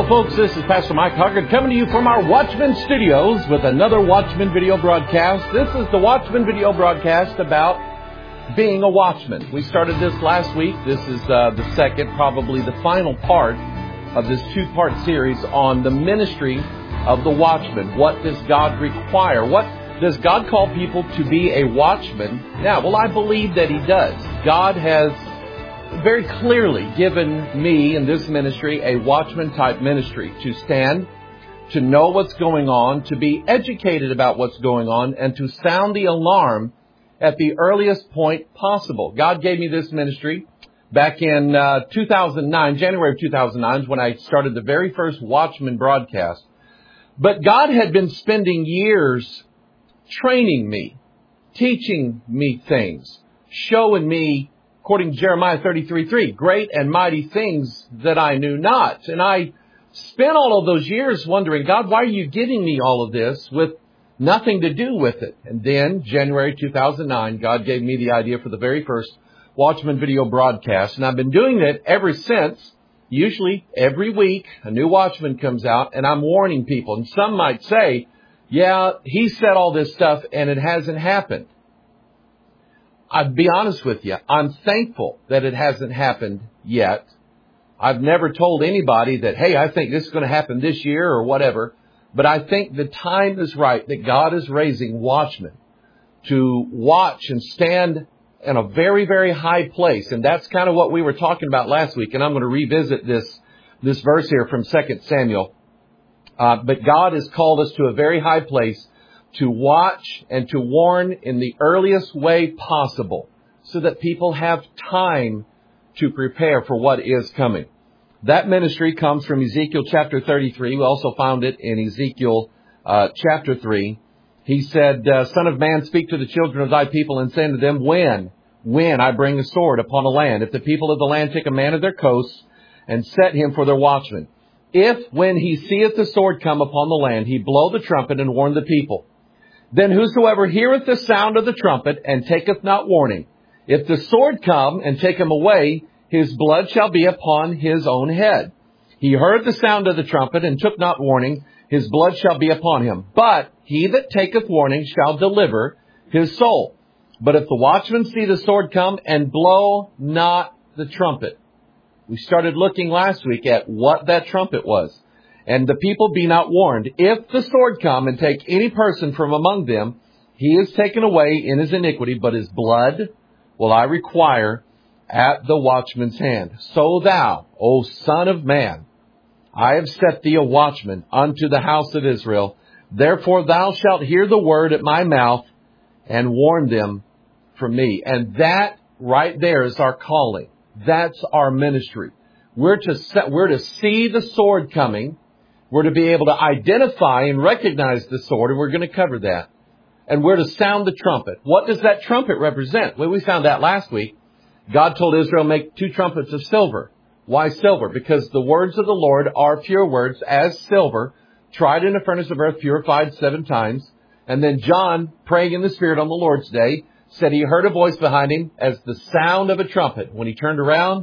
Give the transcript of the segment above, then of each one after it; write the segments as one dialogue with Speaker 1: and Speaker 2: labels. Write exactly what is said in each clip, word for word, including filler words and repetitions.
Speaker 1: folks, this is Pastor Mike Hoggard coming to you from our Watchman Studios with another Watchman video broadcast. This is the Watchman video broadcast about being a watchman. We started this last week. This is uh, the second, probably the final part of this two-part series on the ministry of the watchman. What does God require? What does God call people to be a watchman? Now, well, I believe that He does. God has very clearly given me in this ministry a watchman-type ministry to stand, to know what's going on, to be educated about what's going on, and to sound the alarm at the earliest point possible. God gave me this ministry back in uh, two thousand nine, January of two thousand nine, when I started the very first Watchman broadcast. But God had been spending years training me, teaching me things, showing me, according to Jeremiah thirty-three three, great and mighty things that I knew not. And I spent all of those years wondering, God, why are you giving me all of this with nothing to do with it? And then, January two thousand nine, God gave me the idea for the very first Watchman video broadcast. And I've been doing it ever since. Usually, every week, a new Watchman comes out, and I'm warning people. And some might say, yeah, he said all this stuff, and it hasn't happened. I'll be honest with you. I'm thankful that it hasn't happened yet. I've never told anybody that, hey, I think this is going to happen this year or whatever. But I think the time is right that God is raising watchmen to watch and stand in a very, very high place. And that's kind of what we were talking about last week. And I'm going to revisit this, this verse here from Second Samuel. Uh, but God has called us to a very high place to watch and to warn in the earliest way possible so that people have time to prepare for what is coming. That ministry comes from Ezekiel chapter thirty-three. We also found it in Ezekiel uh, chapter three. He said, uh, Son of man, speak to the children of thy people and say unto them, when, when I bring a sword upon a land, if the people of the land take a man of their coasts and set him for their watchman, if when he seeth the sword come upon the land, he blow the trumpet and warn the people, then whosoever heareth the sound of the trumpet and taketh not warning, if the sword come and take him away, his blood shall be upon his own head. He heard the sound of the trumpet and took not warning, his blood shall be upon him. But he that taketh warning shall deliver his soul. But if the watchman see the sword come and blow not the trumpet. We started looking last week at what that trumpet was. And the people be not warned. If the sword come and take any person from among them, he is taken away in his iniquity, but his blood will I require at the watchman's hand. So thou, O son of man, I have set thee a watchman unto the house of Israel. Therefore thou shalt hear the word at my mouth and warn them from me. And that right there is our calling. That's our ministry. We're to set, we're to see the sword coming. We're to be able to identify and recognize the sword, and we're going to cover that. And we're to sound the trumpet. What does that trumpet represent? Well, we found that last week. God told Israel, make two trumpets of silver. Why silver? Because the words of the Lord are pure words as silver, tried in a furnace of earth, purified seven times. And then John, praying in the Spirit on the Lord's day, said he heard a voice behind him as the sound of a trumpet. When he turned around,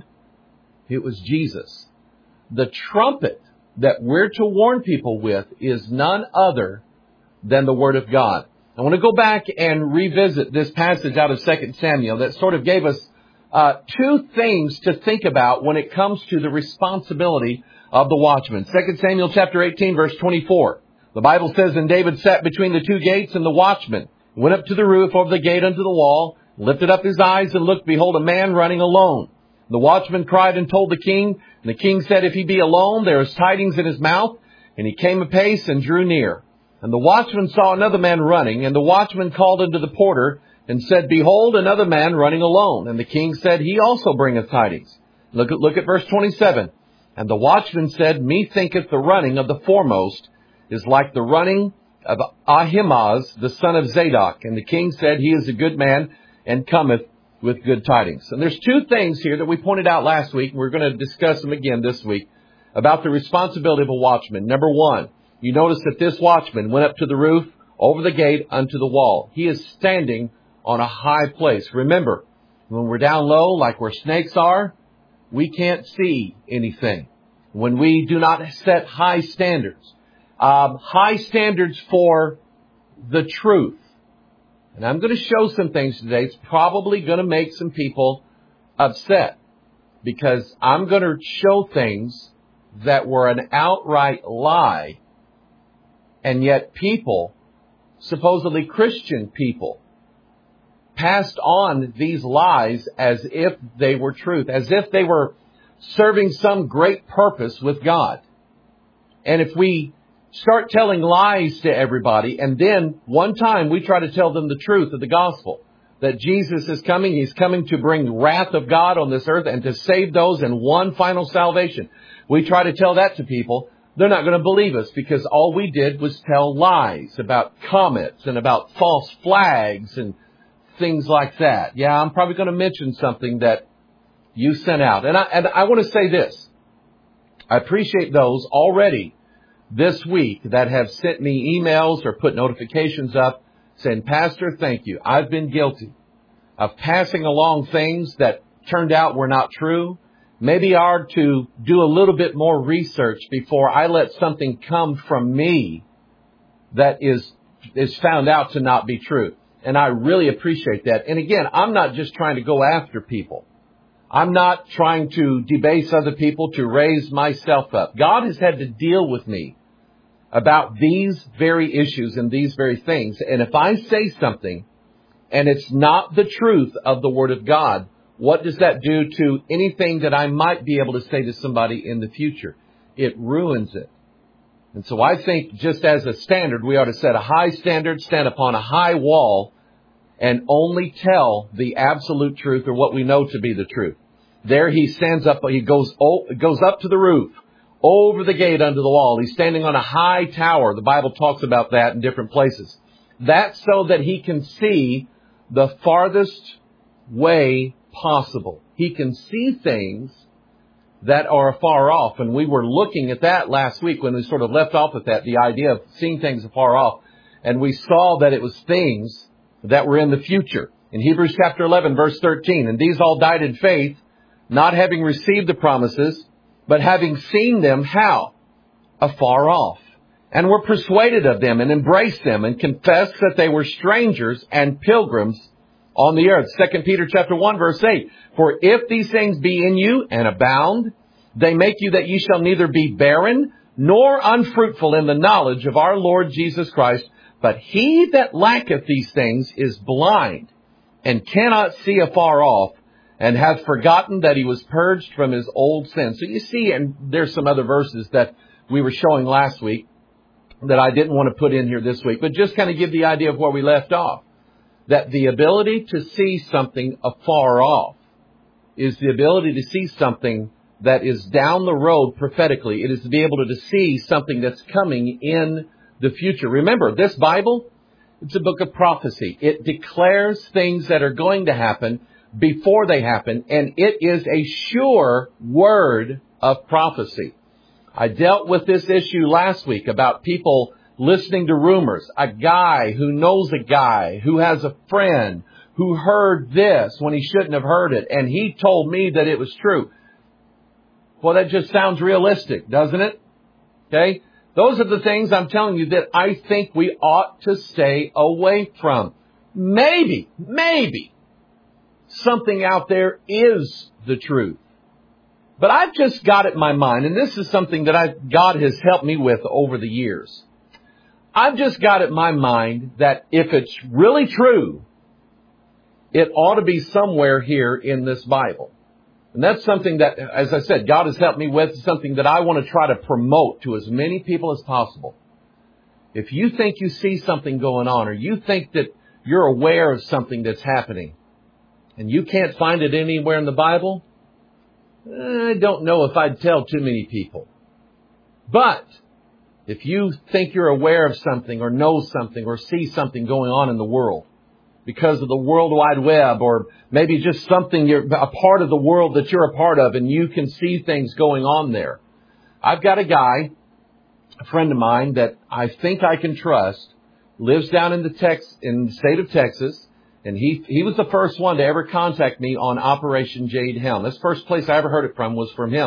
Speaker 1: it was Jesus. The trumpet that we're to warn people with is none other than the Word of God. I want to go back and revisit this passage out of Second Samuel that sort of gave us uh, two things to think about when it comes to the responsibility of the watchman. Second Samuel chapter eighteen, verse twenty-four. The Bible says, and David sat between the two gates, and the watchman went up to the roof over the gate unto the wall, lifted up his eyes, and looked, behold, a man running alone. The watchman cried and told the king, and the king said, if he be alone, there is tidings in his mouth. And he came apace and drew near. And the watchman saw another man running, and the watchman called unto the porter, and said, behold, another man running alone. And the king said, he also bringeth tidings. Look at, look at verse twenty-seven. And the watchman said, methinketh the running of the foremost is like the running of Ahimaaz, the son of Zadok. And the king said, he is a good man, and cometh with good tidings. And there's two things here that we pointed out last week, and we're going to discuss them again this week, about the responsibility of a watchman. Number one, you notice that this watchman went up to the roof, over the gate, unto the wall. He is standing on a high place. Remember, when we're down low, like where snakes are, we can't see anything. when we do not set high standards, um, high standards for the truth. And I'm going to show some things today. It's probably going to make some people upset because I'm going to show things that were an outright lie, and yet people, supposedly Christian people, passed on these lies as if they were truth, as if they were serving some great purpose with God. And if we start telling lies to everybody, and then one time we try to tell them the truth of the gospel, that Jesus is coming, He's coming to bring wrath of God on this earth and to save those in one final salvation. We try to tell that to people, they're not going to believe us because all we did was tell lies about comets and about false flags and things like that. Yeah, I'm probably going to mention something that you sent out. And I, and I want to say this. I appreciate those already this week that have sent me emails or put notifications up saying, Pastor, thank you. I've been guilty of passing along things that turned out were not true. Maybe I ought to do a little bit more research before I let something come from me that is is found out to not be true. And I really appreciate that. And again, I'm not just trying to go after people. I'm not trying to debase other people to raise myself up. God has had to deal with me about these very issues and these very things. And if I say something and it's not the truth of the Word of God, what does that do to anything that I might be able to say to somebody in the future? It ruins it. And so I think just as a standard, we ought to set a high standard, stand upon a high wall, and only tell the absolute truth or what we know to be the truth. There he stands up, he goes, oh, goes up to the roof, over the gate under the wall. He's standing on a high tower. The Bible talks about that in different places. That's so that he can see the farthest way possible. He can see things that are far off. And we were looking at that last week when we sort of left off with that, the idea of seeing things afar off. And we saw that it was things that were in the future. In Hebrews chapter eleven, verse thirteen, and these all died in faith, not having received the promises, but having seen them, how? Afar off. And were persuaded of them and embraced them and confessed that they were strangers and pilgrims on the earth. Second Peter chapter one, verse eight, for if these things be in you and abound, they make you that ye shall neither be barren nor unfruitful in the knowledge of our Lord Jesus Christ. But he that lacketh these things is blind and cannot see afar off, and hath forgotten that he was purged from his old sins. So you see, and there's some other verses that we were showing last week that I didn't want to put in here this week, but just kind of give the idea of where we left off. That the ability to see something afar off is the ability to see something that is down the road prophetically. It is to be able to see something that's coming in the future. Remember, this Bible, it's a book of prophecy. It declares things that are going to happen before they happen, and it is a sure word of prophecy. I dealt with this issue last week about people listening to rumors. A guy who knows a guy who has a friend who heard this when he shouldn't have heard it, and he told me that it was true. Well, that just sounds realistic, doesn't it? Okay? Those are the things I'm telling you that I think we ought to stay away from. Maybe, maybe something out there is the truth. But I've just got it in my mind, and this is something that I, God has helped me with over the years. I've just got it in my mind that if it's really true, it ought to be somewhere here in this Bible. And that's something that, as I said, God has helped me with, something that I want to try to promote to as many people as possible. If you think you see something going on, or you think that you're aware of something that's happening, and you can't find it anywhere in the Bible, I don't know if I'd tell too many people. But if you think you're aware of something or know something or see something going on in the world because of the World Wide Web, or maybe just something, you're a part of the world that you're a part of and you can see things going on there. I've got a guy, a friend of mine that I think I can trust, lives down in the Tex, in the state of Texas. And he he was the first one to ever contact me on Operation Jade Helm. This first place I ever heard it from was from him.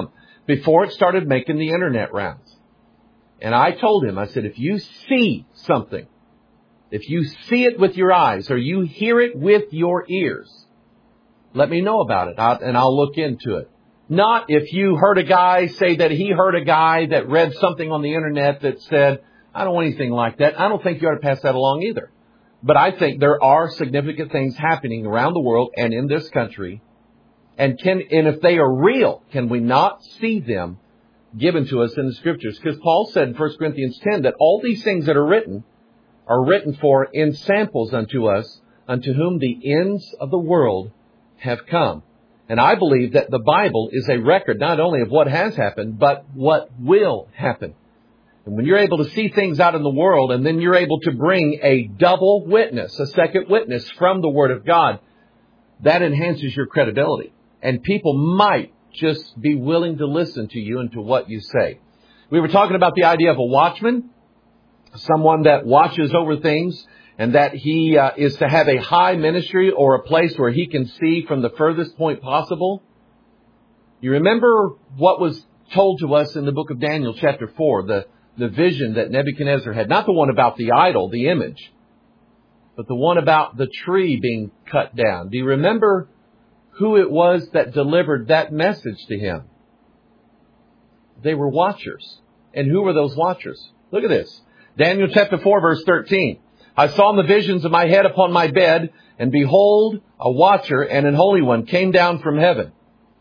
Speaker 1: before it started making the internet rounds. And I told him, I said, if you see something, if you see it with your eyes or you hear it with your ears, let me know about it and I'll look into it. Not if you heard a guy say that he heard a guy that read something on the internet that said, I don't want anything like that. I don't think you ought to pass that along either. But I think there are significant things happening around the world and in this country. And can, and if they are real, can we not see them given to us in the Scriptures? Because Paul said in First Corinthians ten that all these things that are written are written for in samples unto us, unto whom the ends of the world have come. And I believe that the Bible is a record not only of what has happened, but what will happen. And when you're able to see things out in the world, and then you're able to bring a double witness, a second witness from the Word of God, that enhances your credibility. And people might just be willing to listen to you and to what you say. We were talking about the idea of a watchman, someone that watches over things, and that he uh, is to have a high ministry or a place where he can see from the furthest point possible. You remember what was told to us in the book of Daniel, chapter four, the, the vision that Nebuchadnezzar had. Not the one about the idol, the image, but the one about the tree being cut down. Do you remember who it was that delivered that message to him? They were watchers. And who were those watchers? Look at this. Daniel chapter four, verse thirteen. I saw in the visions of my head upon my bed, and behold, a watcher and an holy one came down from heaven.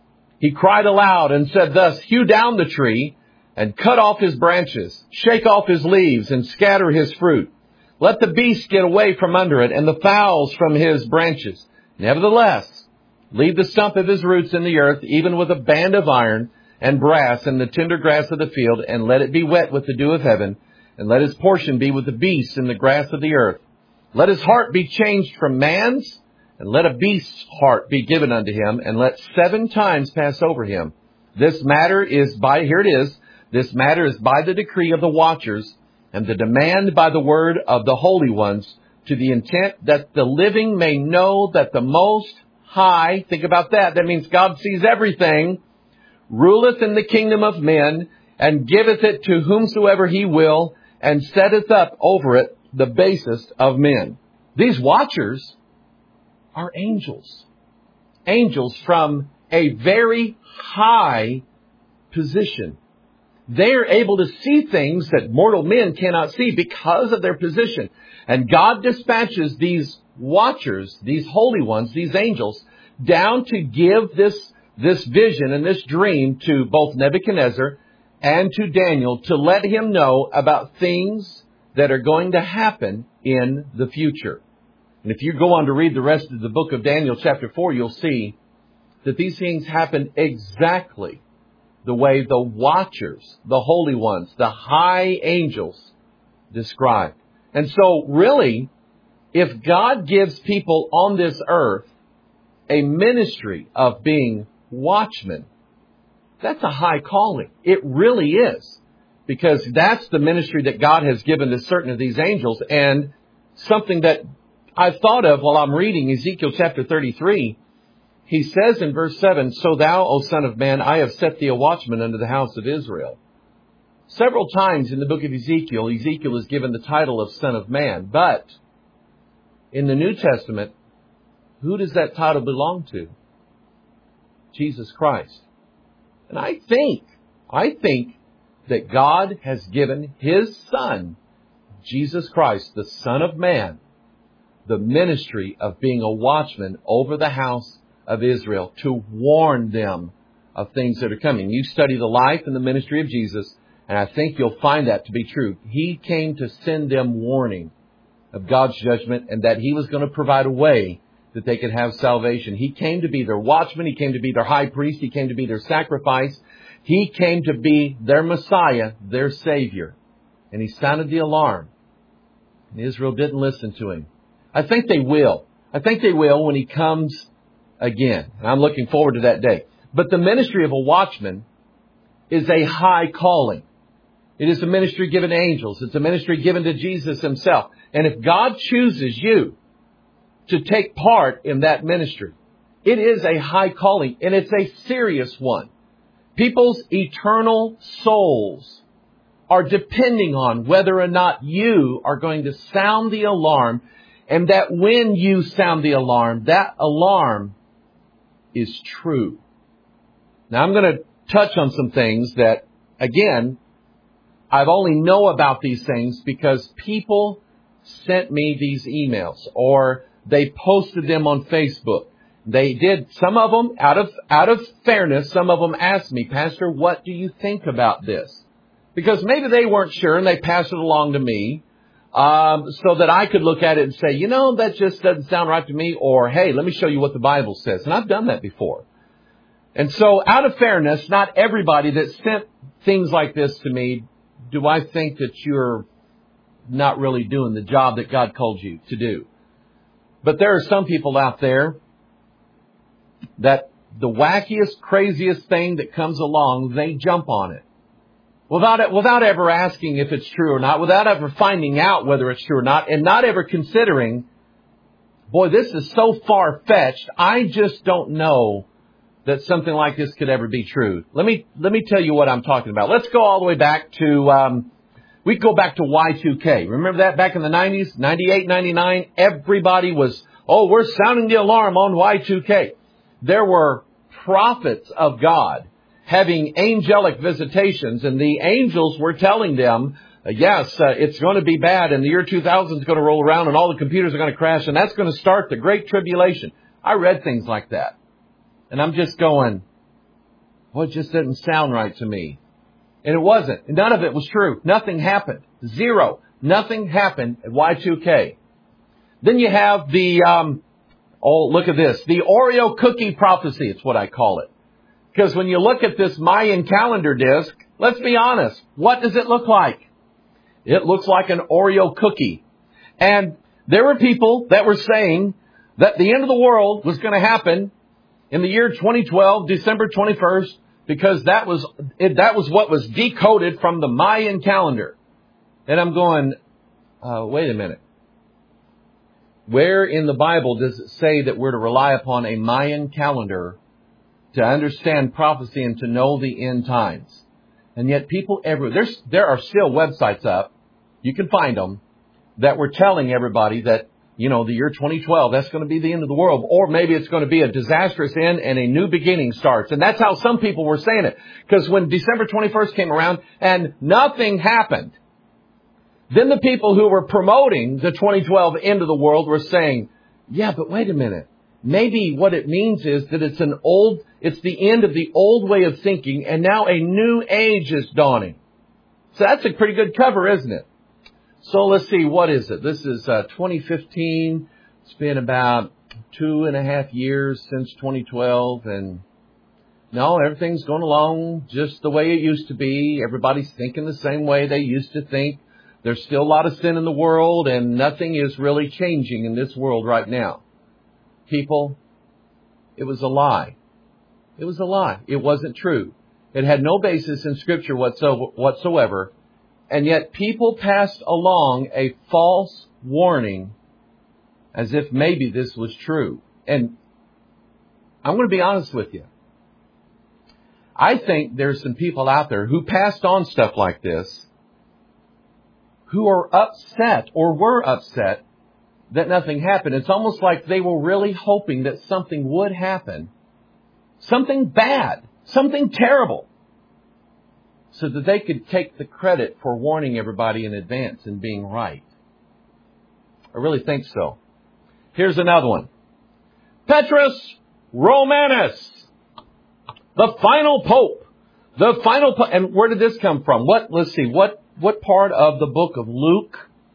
Speaker 1: He cried aloud and said thus, hew down the tree and cut off his branches, shake off his leaves and scatter his fruit. Let the beast get away from under it and the fowls from his branches. Nevertheless, leave the stump of his roots in the earth, even with a band of iron and brass and the tender grass of the field, and let it be wet with the dew of heaven. And let his portion be with the beasts in the grass of the earth. Let his heart be changed from man's, and let a beast's heart be given unto him, and let seven times pass over him. This matter is by, here it is, this matter is by the decree of the watchers, and the demand by the word of the holy ones, to the intent that the living may know that the Most High, think about that, that means God sees everything, ruleth in the kingdom of men, and giveth it to whomsoever he will, and setteth up over it the basest of men. These watchers are angels. Angels from a very high position. They are able to see things that mortal men cannot see because of their position. And God dispatches these watchers, these holy ones, these angels, down to give this, this vision and this dream to both Nebuchadnezzar and to Daniel, to let him know about things that are going to happen in the future. And if you go on to read the rest of the book of Daniel chapter four, you'll see that these things happen exactly the way the watchers, the holy ones, the high angels describe. And so really, if God gives people on this earth a ministry of being watchmen, that's a high calling. It really is. Because that's the ministry that God has given to certain of these angels. And something that I've thought of while I'm reading Ezekiel chapter thirty-three, he says in verse seven, so thou, O son of man, I have set thee a watchman unto the house of Israel. Several times in the book of Ezekiel, Ezekiel is given the title of son of man. But in the New Testament, who does that title belong to? Jesus Christ. And I think, I think that God has given His Son, Jesus Christ, the Son of Man, the ministry of being a watchman over the house of Israel to warn them of things that are coming. You study the life and the ministry of Jesus, and I think you'll find that to be true. He came to send them warning of God's judgment and that He was going to provide a way that they could have salvation. He came to be their watchman. He came to be their high priest. He came to be their sacrifice. He came to be their Messiah, their Savior. And He sounded the alarm. And Israel didn't listen to Him. I think they will. I think they will when He comes again. And I'm looking forward to that day. But the ministry of a watchman is a high calling. It is a ministry given to angels. It's a ministry given to Jesus Himself. And if God chooses you to take part in that ministry, it is a high calling, and it's a serious one. People's eternal souls are depending on whether or not you are going to sound the alarm, and that when you sound the alarm, that alarm is true. Now, I'm going to touch on some things that, again, I've only know about these things because people sent me these emails or they posted them on Facebook. They did, some of them, out of out of fairness, some of them asked me, Pastor, what do you think about this? Because maybe they weren't sure and they passed it along to me um, so that I could look at it and say, you know, that just doesn't sound right to me. Or, hey, let me show you what the Bible says. And I've done that before. And so out of fairness, not everybody that sent things like this to me, do I think that you're not really doing the job that God called you to do. But there are some people out there that the wackiest, craziest thing that comes along, they jump on it. Without it, without ever asking if it's true or not, without ever finding out whether it's true or not, and not ever considering, boy, this is so far-fetched, I just don't know that something like this could ever be true. Let me let me tell you what I'm talking about. Let's go all the way back to, um, we go back to Y two K. Remember that back in the nineties, ninety-eight, ninety-nine? Everybody was, oh, we're sounding the alarm on Y two K. There were prophets of God having angelic visitations, and the angels were telling them, uh, yes, uh, it's going to be bad, and the year two thousand is going to roll around, and all the computers are going to crash, and that's going to start the Great Tribulation. I read things like that. And I'm just going, well, it just didn't sound right to me. And it wasn't. None of it was true. Nothing happened. Zero. Nothing happened at Y two K. Then you have the, um, oh, look at this. The Oreo cookie prophecy. It's what I call it. Because when you look at this Mayan calendar disc, let's be honest. What does it look like? It looks like an Oreo cookie. And there were people that were saying that the end of the world was going to happen in the year twenty twelve, December twenty-first, because that was it, that was what was decoded from the Mayan calendar. And I'm going, uh, wait a minute. Where in the Bible does it say that we're to rely upon a Mayan calendar to understand prophecy and to know the end times? And yet people everywhere, there's, there are still websites up, you can find them, that were telling everybody that, you know, the year twenty twelve, that's going to be the end of the world. Or maybe it's going to be a disastrous end and a new beginning starts. And that's how some people were saying it. Because when December twenty-first came around and nothing happened, then the people who were promoting the twenty twelve end of the world were saying, yeah, but wait a minute. Maybe what it means is that it's an old, it's the end of the old way of thinking, and now a new age is dawning. So that's a pretty good cover, isn't it? So let's see, what is it? This is uh, twenty fifteen. It's been about two and a half years since twenty twelve. And no, everything's going along just the way it used to be. Everybody's thinking the same way they used to think. There's still a lot of sin in the world, and nothing is really changing in this world right now. People, it was a lie. It was a lie. It wasn't true. It had no basis in Scripture whatsoever. And yet people passed along a false warning as if maybe this was true. And I'm going to be honest with you. I think there's some people out there who passed on stuff like this who are upset or were upset that nothing happened. It's almost like they were really hoping that something would happen. Something bad. Something terrible. So that they could take the credit for warning everybody in advance and being right. I really think so. Here's another one. Petrus Romanus. The final pope. The final pope. And where did this come from? What, let's see, what, what part of the book of Luke,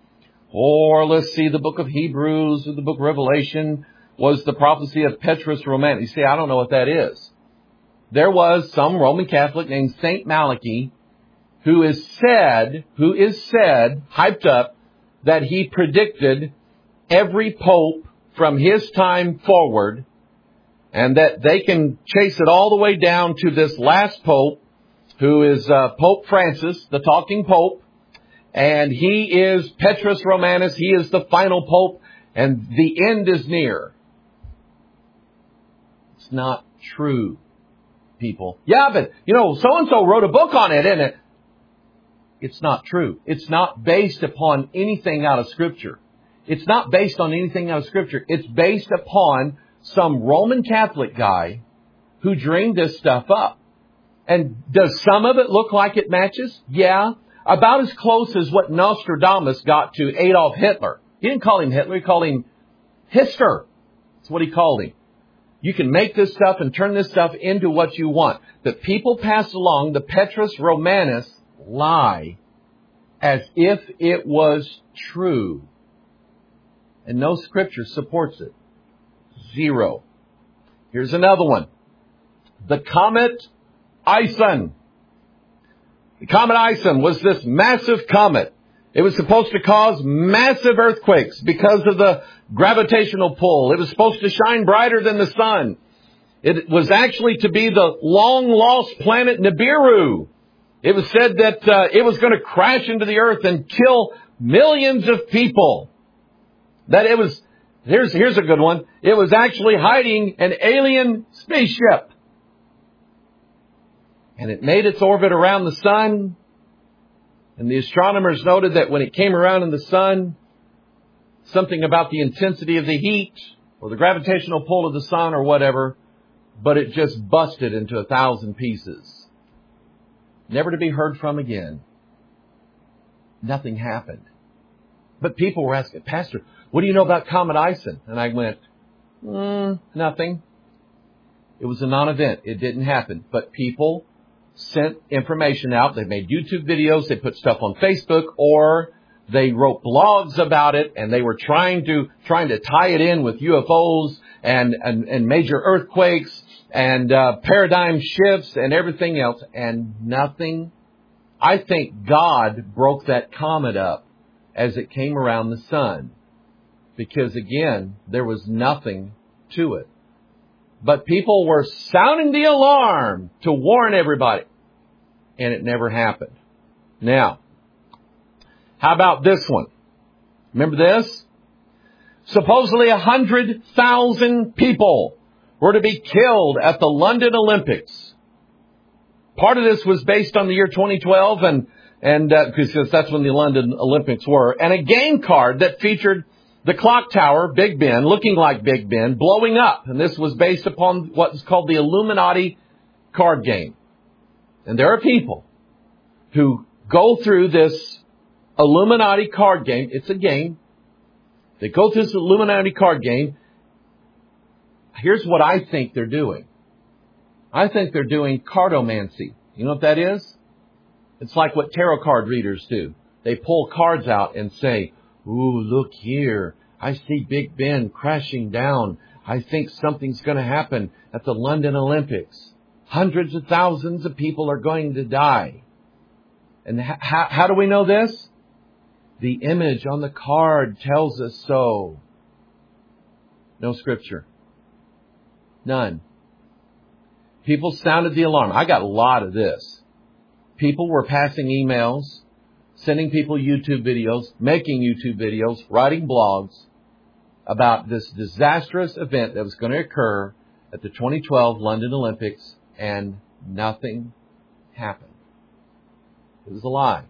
Speaker 1: or let's see, the book of Hebrews, or the book of Revelation was the prophecy of Petrus Romanus? You see, I don't know what that is. There was some Roman Catholic named Saint Malachy who is said, who is said, hyped up, that he predicted every pope from his time forward, and that they can chase it all the way down to this last pope, who is uh, Pope Francis, the talking pope, and he is Petrus Romanus. He is the final pope, and the end is near. It's not true. people. Yeah, but, you know, so-and-so wrote a book on it, and it. It's not true. It's not based upon anything out of Scripture. It's not based on anything out of Scripture. It's based upon some Roman Catholic guy who dreamed this stuff up. And does some of it look like it matches? Yeah. About as close as what Nostradamus got to Adolf Hitler. He didn't call him Hitler. He called him Hister. That's what he called him. You can make this stuff and turn this stuff into what you want. The people pass along the Petrus Romanus lie as if it was true. And no Scripture supports it. Zero. Here's another one. The comet Ison. The comet Ison was this massive comet. It was supposed to cause massive earthquakes because of the gravitational pull. It was supposed to shine brighter than the sun. It was actually to be the long-lost planet Nibiru. It was said that uh, it was going to crash into the earth and kill millions of people. That it was, here's, here's a good one. It was actually hiding an alien spaceship. And it made its orbit around the sun. And the astronomers noted that when it came around in the sun, something about the intensity of the heat or the gravitational pull of the sun or whatever, but it just busted into a thousand pieces. Never to be heard from again. Nothing happened. But people were asking, Pastor, what do you know about Comet Ison? And I went, mm, nothing. It was a non-event. It didn't happen. But people sent information out. They made YouTube videos. They put stuff on Facebook, or they wrote blogs about it, and they were trying to trying to tie it in with U F Os and and, and major earthquakes and uh, paradigm shifts and everything else, and nothing. I think God broke that comet up as it came around the sun, because again, there was nothing to it. But people were sounding the alarm to warn everybody. And it never happened. Now, how about this one? Remember this? Supposedly a hundred thousand people were to be killed at the London Olympics. Part of this was based on the year twenty twelve, and and uh, because that's when the London Olympics were. And a game card that featured the clock tower, Big Ben, looking like Big Ben, blowing up. And this was based upon what is called the Illuminati card game. And there are people who go through this Illuminati card game. It's a game. They go through this Illuminati card game. Here's what I think they're doing. I think they're doing cardomancy. You know what that is? It's like what tarot card readers do. They pull cards out and say, ooh, look here. I see Big Ben crashing down. I think something's going to happen at the London Olympics. Hundreds of thousands of people are going to die. And how, how do we know this? The image on the card tells us so. No Scripture. None. People sounded the alarm. I got a lot of this. People were passing emails, sending people YouTube videos, making YouTube videos, writing blogs about this disastrous event that was going to occur at the twenty twelve London Olympics, and nothing happened. It was a lie.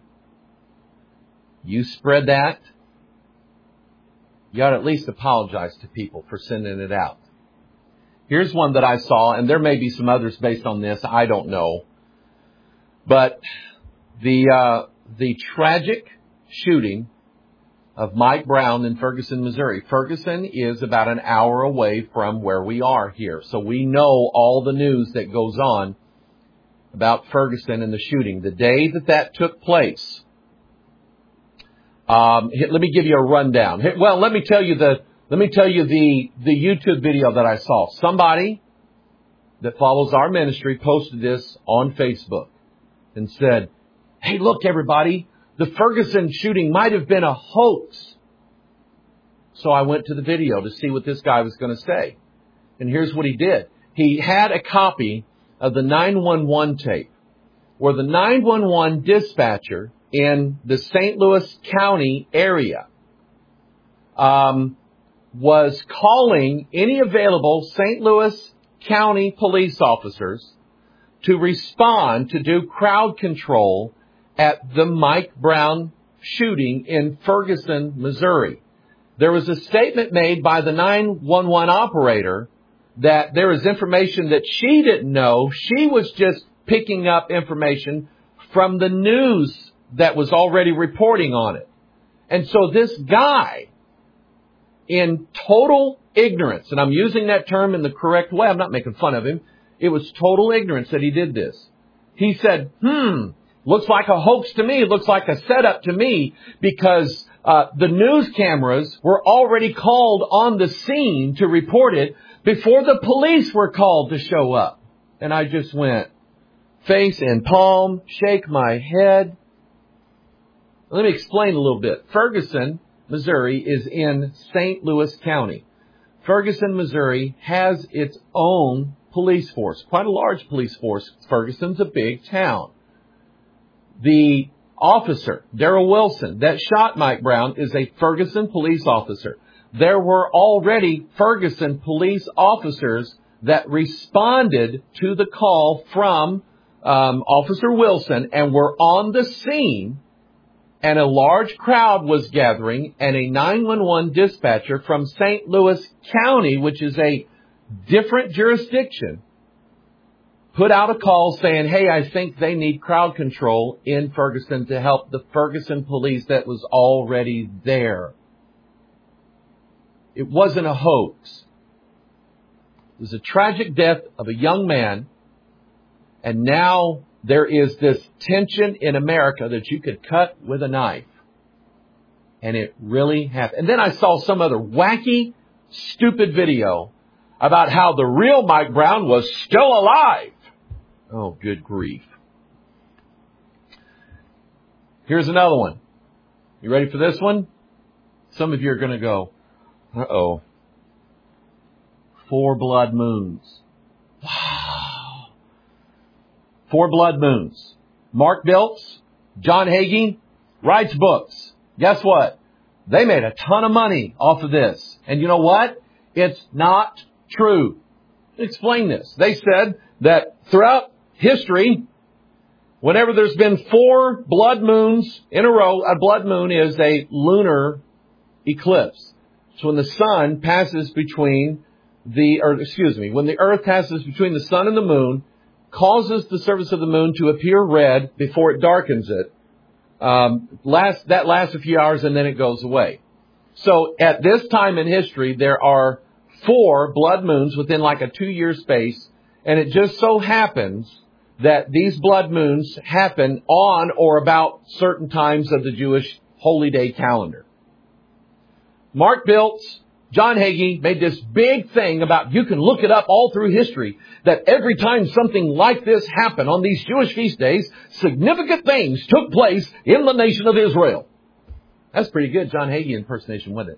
Speaker 1: You spread that, you ought to at least apologize to people for sending it out. Here's one that I saw, and there may be some others based on this, I don't know. But the uh, the tragic shooting of Mike Brown in Ferguson, Missouri. Ferguson is about an hour away from where we are here. So we know all the news that goes on about Ferguson and the shooting. The day that that took place, um, let me give you a rundown. Well, let me tell you the let me tell you the the YouTube video that I saw. Somebody that follows our ministry posted this on Facebook and said, hey, look, everybody, the Ferguson shooting might have been a hoax. So I went to the video to see what this guy was going to say. And here's what he did. He had a copy of the nine one one tape where the nine one one dispatcher in the Saint Louis County area um, was calling any available Saint Louis County police officers to respond, to do crowd control at the Mike Brown shooting in Ferguson, Missouri. There was a statement made by the nine one one operator that there is information that she didn't know. She was just picking up information from the news that was already reporting on it. And so this guy, in total ignorance, and I'm using that term in the correct way, I'm not making fun of him. It was total ignorance that he did this. He said, hmm, looks like a hoax to me. It looks like a setup to me, because uh, the news cameras were already called on the scene to report it before the police were called to show up. And I just went, face in palm, shake my head. Let me explain a little bit. Ferguson, Missouri is in Saint Louis County. Ferguson, Missouri has its own police force, quite a large police force. Ferguson's a big town. The officer, Darrell Wilson, that shot Mike Brown is a Ferguson police officer. There were already Ferguson police officers that responded to the call from um, Officer Wilson and were on the scene, and a large crowd was gathering, and a nine one one dispatcher from Saint Louis County, which is a different jurisdiction, put out a call saying, hey, I think they need crowd control in Ferguson to help the Ferguson police that was already there. It wasn't a hoax. It was a tragic death of a young man. And now there is this tension in America that you could cut with a knife. And it really happened. And then I saw some other wacky, stupid video about how the real Mike Brown was still alive. Oh, good grief. Here's another one. You ready for this one? Some of you are going to go, uh-oh. Four blood moons. Wow. Four blood moons. Mark Biltz, John Hagee, writes books. Guess what? They made a ton of money off of this. And you know what? It's not true. Explain this. They said that throughout history, whenever there's been four blood moons in a row, a blood moon is a lunar eclipse. So when the sun passes between the, or excuse me, when the earth passes between the sun and the moon, causes the surface of the moon to appear red before it darkens it. Um, last, that lasts a few hours and then it goes away. So at this time in history, there are four blood moons within like a two-year space, and it just so happens that these blood moons happen on or about certain times of the Jewish holy day calendar. Mark Biltz, John Hagee made this big thing about, you can look it up all through history, that every time something like this happened on these Jewish feast days, significant things took place in the nation of Israel. That's pretty good John Hagee impersonation, wasn't it?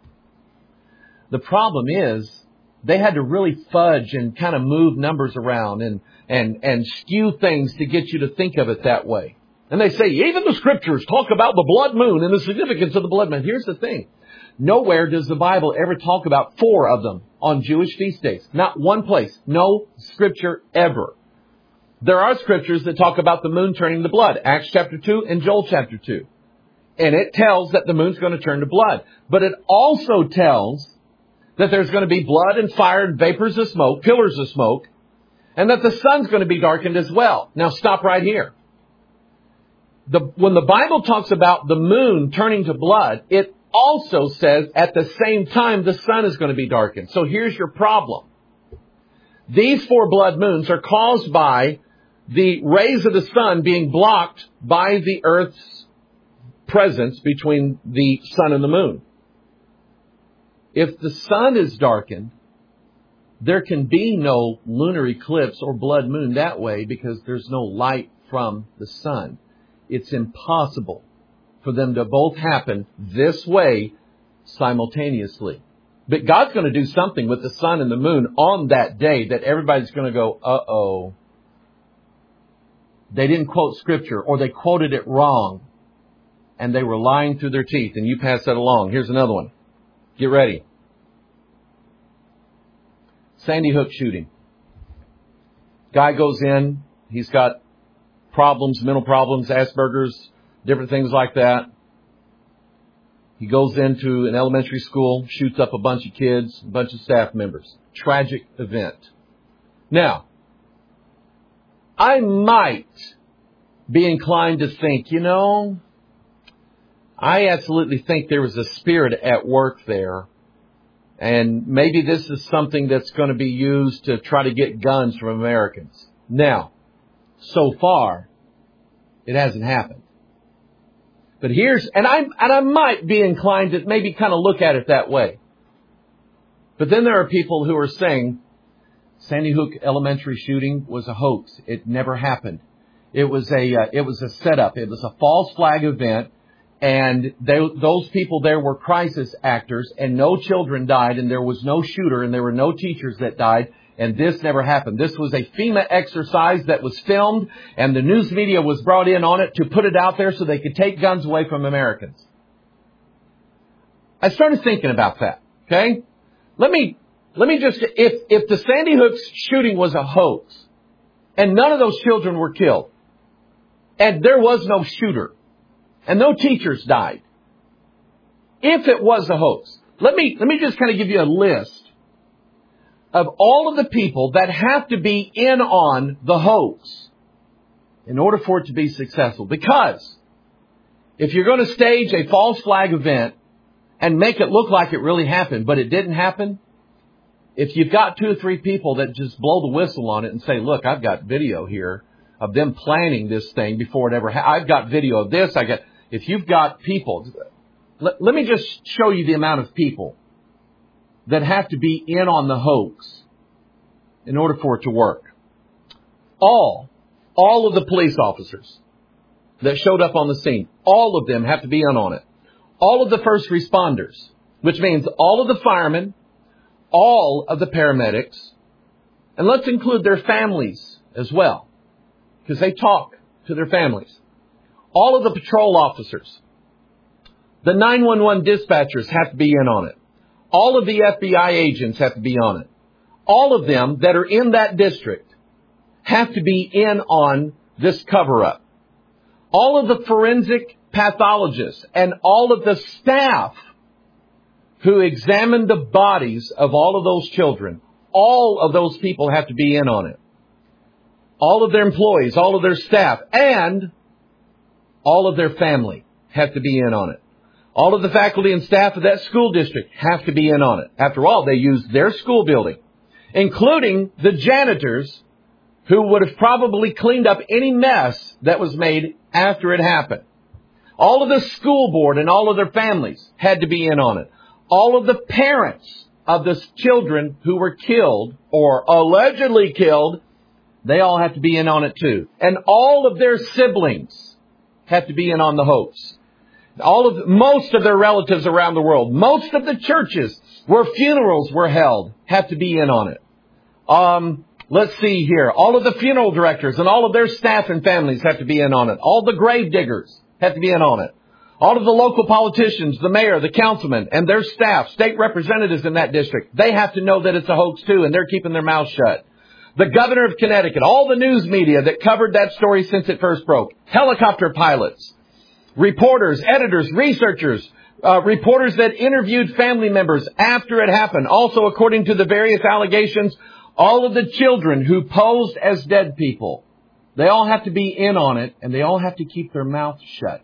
Speaker 1: The problem is, they had to really fudge and kind of move numbers around and, and, and skew things to get you to think of it that way. And they say, even the scriptures talk about the blood moon and the significance of the blood moon. Here's the thing. Nowhere does the Bible ever talk about four of them on Jewish feast days. Not one place. No scripture ever. There are scriptures that talk about the moon turning to blood. Acts chapter two and Joel chapter two. And it tells that the moon's going to turn to blood. But it also tells that there's going to be blood and fire and vapors of smoke, pillars of smoke, and that the sun's going to be darkened as well. Now stop right here. The, when the Bible talks about the moon turning to blood, it also says at the same time the sun is going to be darkened. So here's your problem. These four blood moons are caused by the rays of the sun being blocked by the earth's presence between the sun and the moon. If the sun is darkened, there can be no lunar eclipse or blood moon that way because there's no light from the sun. It's impossible for them to both happen this way simultaneously. But God's going to do something with the sun and the moon on that day that everybody's going to go, uh-oh. They didn't quote scripture, or they quoted it wrong, and they were lying through their teeth, and you pass that along. Here's another one. Get ready. Sandy Hook shooting. Guy goes in He's got problems, mental problems, Asperger's, different things like that. He goes into an elementary school, shoots up a bunch of kids, a bunch of staff members. Tragic event. Now, I might be inclined to think, you know, I absolutely think there was a spirit at work there. And maybe this is something that's going to be used to try to get guns from Americans. Now, so far, it hasn't happened. But here's, and I, and I might be inclined to maybe kind of look at it that way. But then there are people who are saying Sandy Hook Elementary shooting was a hoax. It never happened. It was a, uh, it was a setup. It was a false flag event. And they, those people there were crisis actors, and no children died, and there was no shooter, and there were no teachers that died, and this never happened. This was a FEMA exercise that was filmed, and the news media was brought in on it to put it out there so they could take guns away from Americans. I started thinking about that, okay? Let me, let me just, if, if the Sandy Hook shooting was a hoax, and none of those children were killed, and there was no shooter, and no teachers died. If it was a hoax, let me, let me just kind of give you a list of all of the people that have to be in on the hoax in order for it to be successful. Because if you're going to stage a false flag event and make it look like it really happened, but it didn't happen, if you've got two or three people that just blow the whistle on it and say, look, I've got video here of them planning this thing before it ever happened. I've got video of this. I got, if you've got people, let, let me just show you the amount of people that have to be in on the hoax in order for it to work. All, all of the police officers that showed up on the scene, all of them have to be in on it. All of the first responders, which means all of the firemen, all of the paramedics, and let's include their families as well, because they talk to their families. All of the patrol officers, the nine one one dispatchers have to be in on it. All of the F B I agents have to be on it. All of them that are in that district have to be in on this cover-up. All of the forensic pathologists and all of the staff who examined the bodies of all of those children, all of those people have to be in on it. All of their employees, all of their staff, and all of their family have to be in on it. All of the faculty and staff of that school district have to be in on it. After all, they used their school building, including the janitors who would have probably cleaned up any mess that was made after it happened. All of the school board and all of their families had to be in on it. All of the parents of the children who were killed or allegedly killed, they all have to be in on it too. And all of their siblings have to be in on the hoax. All of, most of their relatives around the world, most of the churches where funerals were held have to be in on it. Um, let's see here. All of the funeral directors and all of their staff and families have to be in on it. All the grave diggers have to be in on it. All of the local politicians, the mayor, the councilman, and their staff, state representatives in that district, they have to know that it's a hoax too, and they're keeping their mouths shut. The governor of Connecticut, all the news media that covered that story since it first broke, helicopter pilots, reporters, editors, researchers, uh, reporters that interviewed family members after it happened. Also, according to the various allegations, all of the children who posed as dead people, they all have to be in on it, and they all have to keep their mouths shut.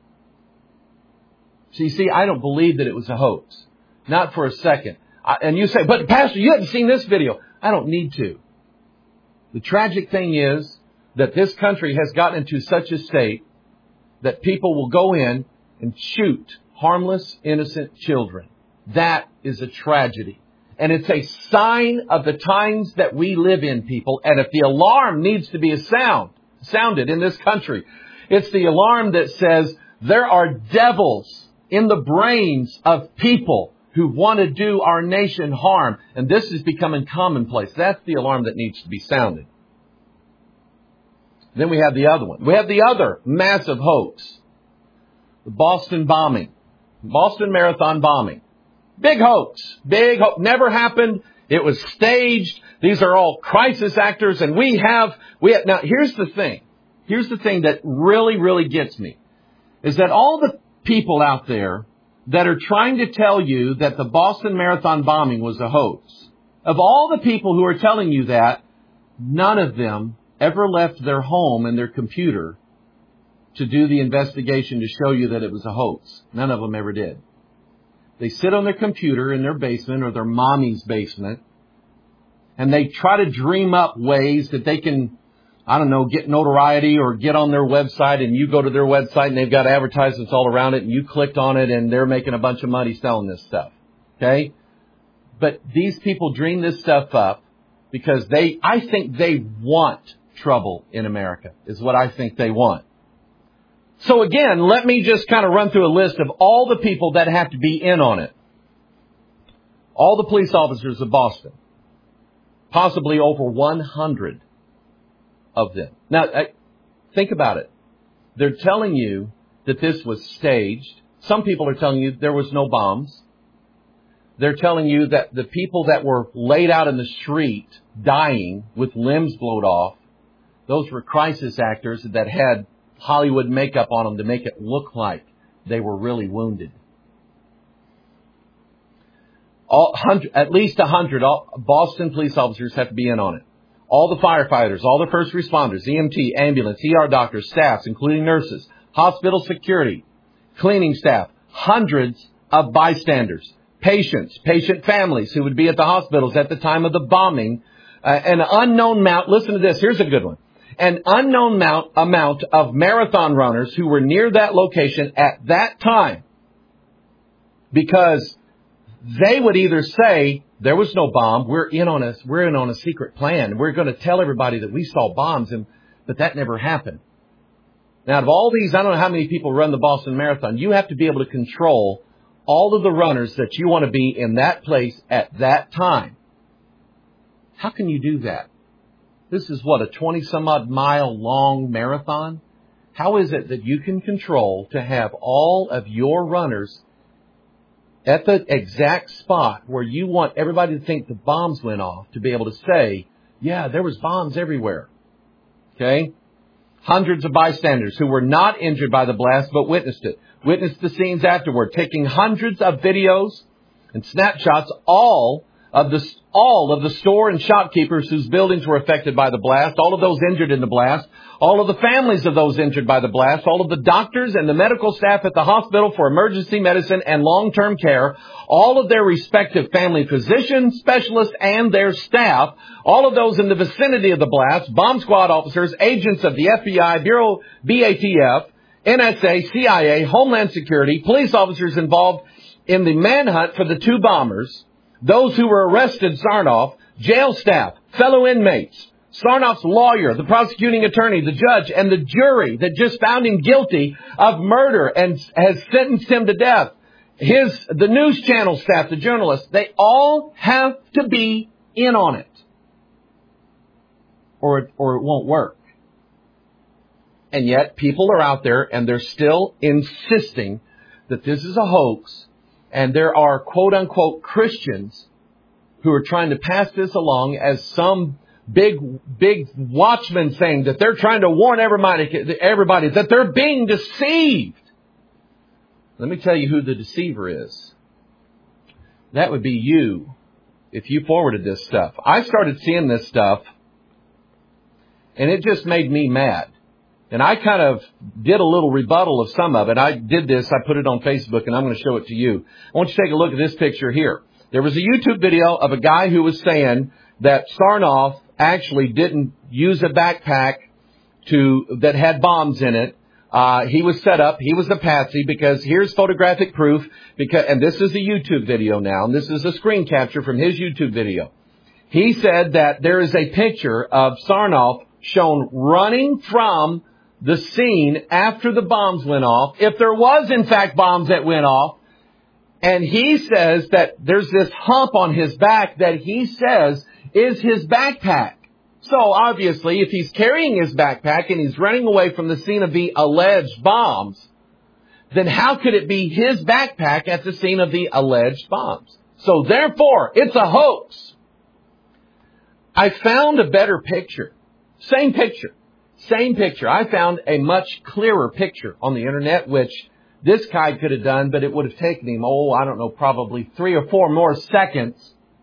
Speaker 1: So you see, I don't believe that it was a hoax. Not for a second. I, and you say, but Pastor, you haven't seen this video. I don't need to. The tragic thing is that this country has gotten into such a state that people will go in and shoot harmless, innocent children. That is a tragedy. And it's a sign of the times that we live in, people. And if the alarm needs to be a sound, sounded in this country, it's the alarm that says there are devils in the brains of people who want to do our nation harm. And this is becoming commonplace. That's the alarm that needs to be sounded. Then we have the other one. We have the other massive hoax. The Boston bombing. Boston Marathon bombing. Big hoax. Big hoax. Never happened. It was staged. These are all crisis actors. And we have, we have, now here's the thing. Here's the thing that really, really gets me. Is that all the people out there that are trying to tell you that the Boston Marathon bombing was a hoax, of all the people who are telling you that, none of them ever left their home and their computer to do the investigation to show you that it was a hoax. None of them ever did. They sit on their computer in their basement or their mommy's basement, and they try to dream up ways that they can, I don't know, get notoriety or get on their website, and you go to their website and they've got advertisements all around it, and you clicked on it and they're making a bunch of money selling this stuff. Okay? But these people dream this stuff up because they, I think they want trouble in America, is what I think they want. So again, let me just kind of run through a list of all the people that have to be in on it. All the police officers of Boston. Possibly over one hundred of them. Now, think about it. They're telling you that this was staged. Some people are telling you there was no bombs. They're telling you that the people that were laid out in the street dying with limbs blown off, those were crisis actors that had Hollywood makeup on them to make it look like they were really wounded. All, hundred, at least a hundred Boston police officers have to be in on it. All the firefighters, all the first responders, E M T, ambulance, E R doctors, staffs, including nurses, hospital security, cleaning staff, hundreds of bystanders, patients, patient families who would be at the hospitals at the time of the bombing, uh, an unknown amount. Listen to this. Here's a good one. An unknown amount, amount of marathon runners who were near that location at that time, because they would either say there was no bomb, we're in on a we're in on a secret plan, we're going to tell everybody that we saw bombs, and but that never happened. Now, out of all these, I don't know how many people run the Boston Marathon. You have to be able to control all of the runners that you want to be in that place at that time. How can you do that? This is what, a twenty-some-odd mile long marathon? How is it that you can control to have all of your runners at the exact spot where you want everybody to think the bombs went off, to be able to say, yeah, there was bombs everywhere? Okay? Hundreds of bystanders who were not injured by the blast but witnessed it. Witnessed the scenes afterward, taking hundreds of videos and snapshots, all of the all of the store and shopkeepers whose buildings were affected by the blast, all of those injured in the blast, all of the families of those injured by the blast, all of the doctors and the medical staff at the hospital for emergency medicine and long-term care, all of their respective family physicians, specialists, and their staff, all of those in the vicinity of the blast, bomb squad officers, agents of the F B I, Bureau, B A T F, N S A, C I A, Homeland Security, police officers involved in the manhunt for the two bombers, those who were arrested, Sarnoff, jail staff, fellow inmates, Sarnoff's lawyer, the prosecuting attorney, the judge, and the jury that just found him guilty of murder and has sentenced him to death. His, the news channel staff, the journalists, they all have to be in on it, or it, or it won't work. And yet people are out there and they're still insisting that this is a hoax. And there are, quote unquote, Christians who are trying to pass this along as some big, big watchman saying that they're trying to warn everybody, everybody that they're being deceived. Let me tell you who the deceiver is. That would be you if you forwarded this stuff. I started seeing this stuff and it just made me mad. And I kind of did a little rebuttal of some of it. I did this. I put it on Facebook, and I'm going to show it to you. I want you to take a look at this picture here. There was a YouTube video of a guy who was saying that Sarnoff actually didn't use a backpack to that had bombs in it. Uh, he was set up. He was a patsy, because here's photographic proof. Because, and this is a YouTube video now, and this is a screen capture from his YouTube video. He said that there is a picture of Sarnoff shown running from the scene after the bombs went off, if there was in fact bombs that went off, and he says that there's this hump on his back that he says is his backpack. So obviously, if he's carrying his backpack and he's running away from the scene of the alleged bombs, then how could it be his backpack at the scene of the alleged bombs? So therefore, it's a hoax. I found a better picture. Same picture. Same picture. I found a much clearer picture on the internet, which this guy could have done, but it would have taken him, oh, I don't know, probably three or four more seconds.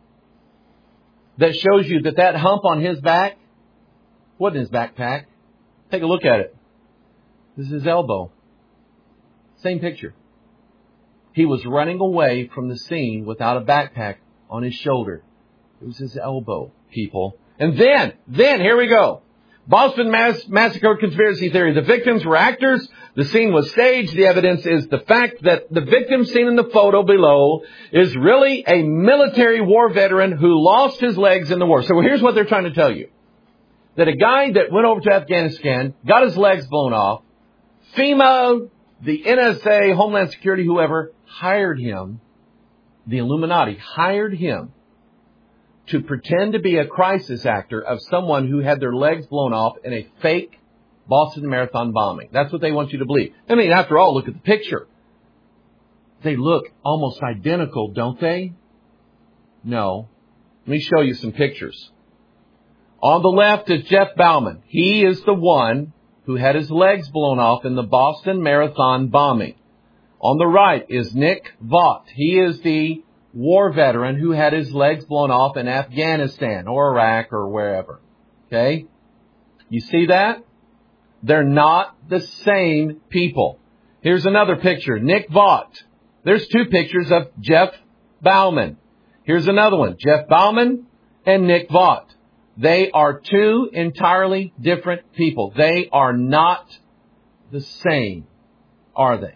Speaker 1: That shows you that that hump on his back wasn't his backpack. Take a look at it. This is his elbow. Same picture. He was running away from the scene without a backpack on his shoulder. It was his elbow, people. And then, then, here we go. Boston Mass- Massacre Conspiracy Theory. The victims were actors. The scene was staged. The evidence is the fact that the victim seen in the photo below is really a military war veteran who lost his legs in the war. So here's what they're trying to tell you. That a guy that went over to Afghanistan, got his legs blown off, FEMA, the N S A, Homeland Security, whoever, hired him, the Illuminati hired him to pretend to be a crisis actor of someone who had their legs blown off in a fake Boston Marathon bombing. That's what they want you to believe. I mean, after all, look at the picture. They look almost identical, don't they? No. Let me show you some pictures. On the left is Jeff Bauman. He is the one who had his legs blown off in the Boston Marathon bombing. On the right is Nick Vaught. He is the war veteran who had his legs blown off in Afghanistan or Iraq or wherever. Okay? You see that? They're not the same people. Here's another picture. Nick Vaught. There's two pictures of Jeff Bauman. Here's another one. Jeff Bauman and Nick Vaught. They are two entirely different people. They are not the same, are they?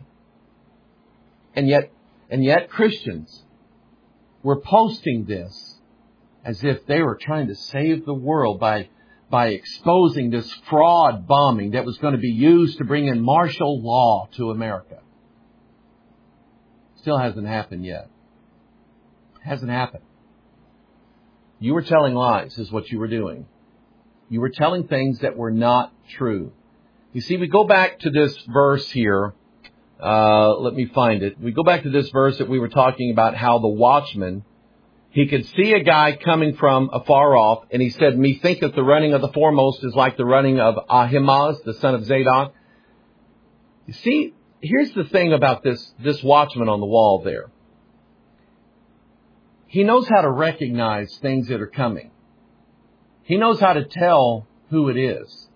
Speaker 1: And yet, and yet Christians were posting this as if they were trying to save the world by, by exposing this fraud bombing that was going to be used to bring in martial law to America. Still hasn't happened yet. Hasn't happened. You were telling lies is what you were doing. You were telling things that were not true. You see, we go back to this verse here. Uh, let me find it. We go back to this verse that we were talking about how the watchman, he could see a guy coming from afar off, and he said, methinketh the running of the foremost is like the running of Ahimaaz, the son of Zadok. You see, here's the thing about this, this watchman on the wall there. He knows how to recognize things that are coming. He knows how to tell who it is.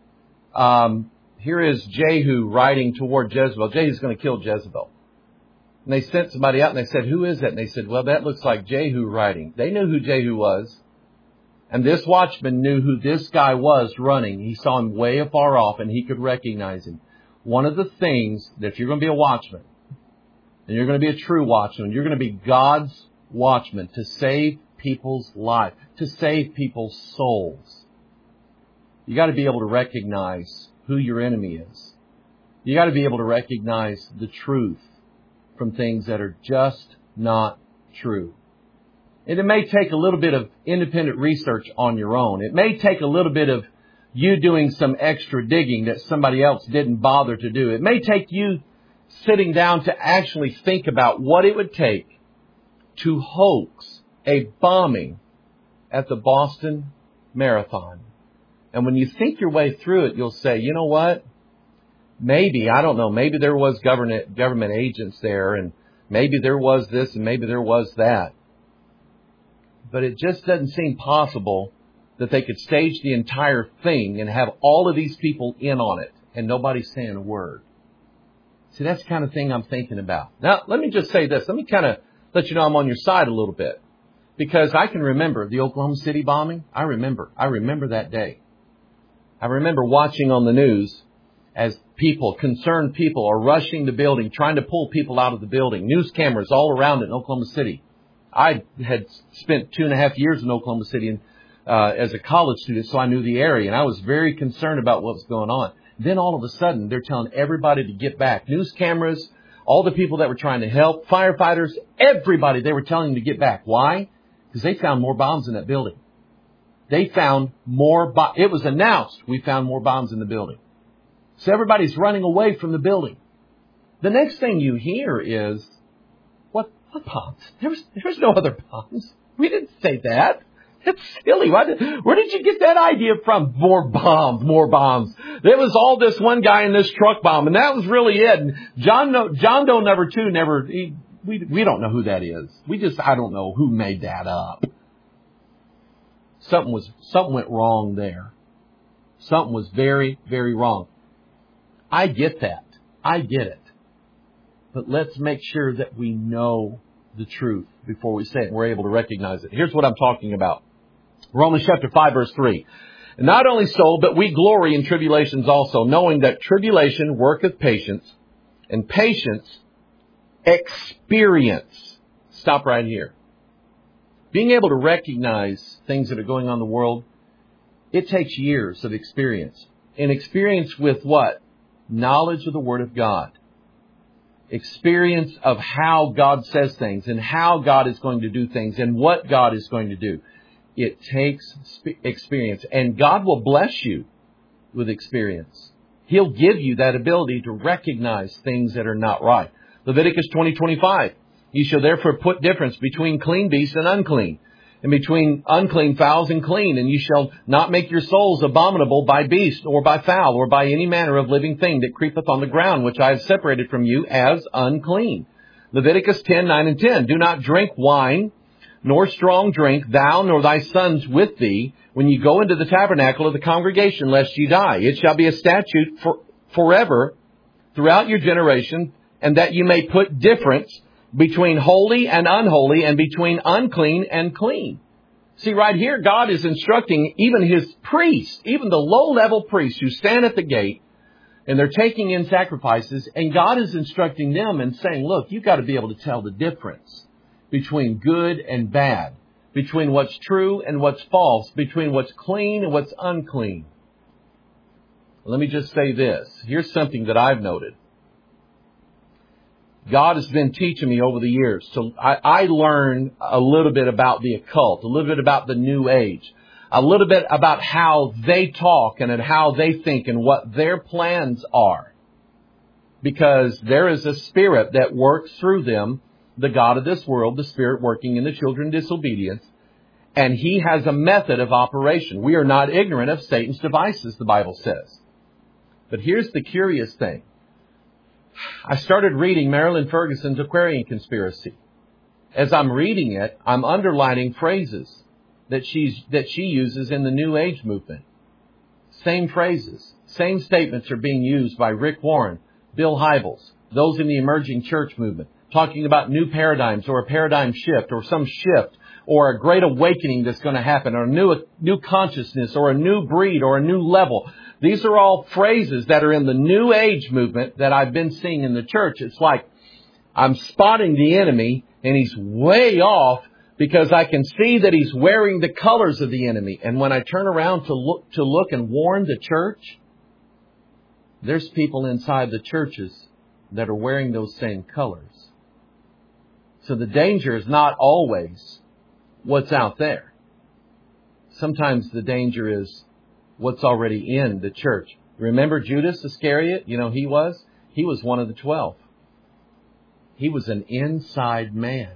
Speaker 1: Um, here is Jehu riding toward Jezebel. Jehu's going to kill Jezebel. And they sent somebody out and they said, who is that? And they said, well, that looks like Jehu riding. They knew who Jehu was. And this watchman knew who this guy was running. He saw him way afar off and he could recognize him. One of the things that if you're going to be a watchman, and you're going to be a true watchman, you're going to be God's watchman to save people's life, to save people's souls. You got to be able to recognize who your enemy is. You got to be able to recognize the truth from things that are just not true. And it may take a little bit of independent research on your own. It may take a little bit of you doing some extra digging that somebody else didn't bother to do. It may take you sitting down to actually think about what it would take to hoax a bombing at the Boston Marathon. And when you think your way through it, you'll say, you know what? Maybe, I don't know, maybe there was government, government agents there, and maybe there was this and maybe there was that. But it just doesn't seem possible that they could stage the entire thing and have all of these people in on it and nobody saying a word. See, that's the kind of thing I'm thinking about. Now, let me just say this. Let me kind of let you know I'm on your side a little bit. Because I can remember the Oklahoma City bombing. I remember. I remember that day. I remember watching on the news as people, concerned people, are rushing the building, trying to pull people out of the building. News cameras all around it in Oklahoma City. I had spent two and a half years in Oklahoma City and, uh, as a college student, so I knew the area. And I was very concerned about what was going on. Then all of a sudden, they're telling everybody to get back. News cameras, all the people that were trying to help, firefighters, everybody, they were telling them to get back. Why? Because they found more bombs in that building. They found more bombs. It was announced, we found more bombs in the building. So everybody's running away from the building. The next thing you hear is, what, what bombs? There was, there was no other bombs. We didn't say that. It's silly. Why did, where did you get that idea from? More bombs, more bombs. There was all this one guy in this truck bomb, and that was really it. And John, John Doe number two never, he, we, we don't know who that is. We just, I don't know who made that up. Something was, something went wrong there. Something was very, very wrong. I get that. I get it. But let's make sure that we know the truth before we say it and we're able to recognize it. Here's what I'm talking about. Romans chapter five, verse three. And not only so, but we glory in tribulations also, knowing that tribulation worketh patience, and patience experience. Stop right here. Being able to recognize things that are going on in the world, it takes years of experience. And experience with what? Knowledge of the Word of God. Experience of how God says things and how God is going to do things and what God is going to do. It takes experience. And God will bless you with experience. He'll give you that ability to recognize things that are not right. Leviticus twenty twenty-five. You shall therefore put difference between clean beasts and unclean, and between unclean fowls and clean. And you shall not make your souls abominable by beast, or by fowl, or by any manner of living thing that creepeth on the ground, which I have separated from you as unclean. Leviticus ten, nine and ten. Do not drink wine, nor strong drink, thou nor thy sons with thee, when you go into the tabernacle of the congregation, lest ye die. It shall be a statute for, forever throughout your generation, and that you may put difference between holy and unholy, and between unclean and clean. See, right here, God is instructing even His priests, even the low-level priests who stand at the gate, and they're taking in sacrifices, and God is instructing them and saying, look, you've got to be able to tell the difference between good and bad, between what's true and what's false, between what's clean and what's unclean. Let me just say this. Here's something that I've noted. God has been teaching me over the years. So I, I learned a little bit about the occult, a little bit about the New Age, a little bit about how they talk and how they think and what their plans are. Because there is a spirit that works through them, the God of this world, the spirit working in the children of disobedience. And he has a method of operation. We are not ignorant of Satan's devices, the Bible says. But here's the curious thing. I started reading Marilyn Ferguson's Aquarian Conspiracy. As I'm reading it, I'm underlining phrases that she's that she uses in the New Age movement. Same phrases, same statements are being used by Rick Warren, Bill Hybels, those in the emerging church movement, talking about new paradigms or a paradigm shift or some shift or a great awakening that's going to happen or a new, new consciousness or a new breed or a new level. These are all phrases that are in the New Age movement that I've been seeing in the church. It's like I'm spotting the enemy and he's way off because I can see that he's wearing the colors of the enemy. And when I turn around to look, to look and warn the church, there's people inside the churches that are wearing those same colors. So the danger is not always what's out there. Sometimes the danger is what's already in the church. Remember Judas Iscariot? You know, he was, he was one of the twelve. He was an inside man.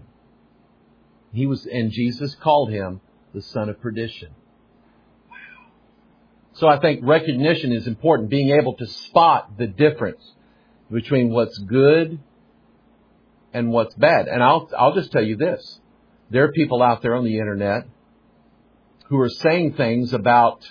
Speaker 1: He was, and Jesus called him the son of perdition. Wow. So I think recognition is important. Being able to spot the difference between what's good and what's bad. And I'll, I'll just tell you this. There are people out there on the internet who are saying things about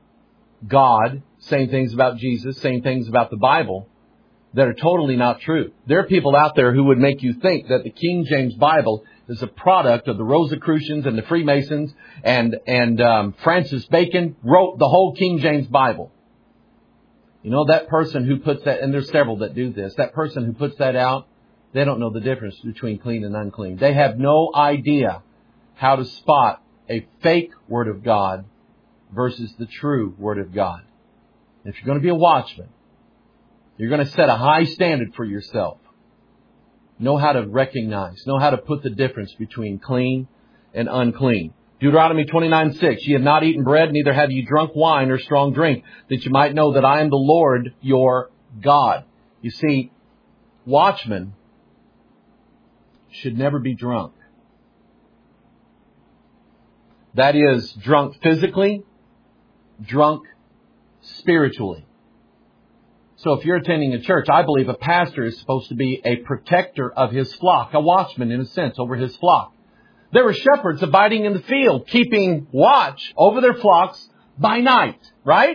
Speaker 1: God, saying things about Jesus, saying things about the Bible that are totally not true. There are people out there who would make you think that the King James Bible is a product of the Rosicrucians and the Freemasons, and and um, Francis Bacon wrote the whole King James Bible. You know, that person who puts that, and there's several that do this, that person who puts that out, they don't know the difference between clean and unclean. They have no idea how to spot a fake Word of God versus the true Word of God. If you're going to be a watchman, you're going to set a high standard for yourself. Know how to recognize, know how to put the difference between clean and unclean. Deuteronomy twenty-nine six, ye have not eaten bread, neither have ye drunk wine or strong drink, that you might know that I am the Lord your God. You see, watchmen should never be drunk. That is drunk physically, drunk spiritually. So if you're attending a church, I believe a pastor is supposed to be a protector of his flock, a watchman in a sense over his flock. There were shepherds abiding in the field, keeping watch over their flocks by night, right?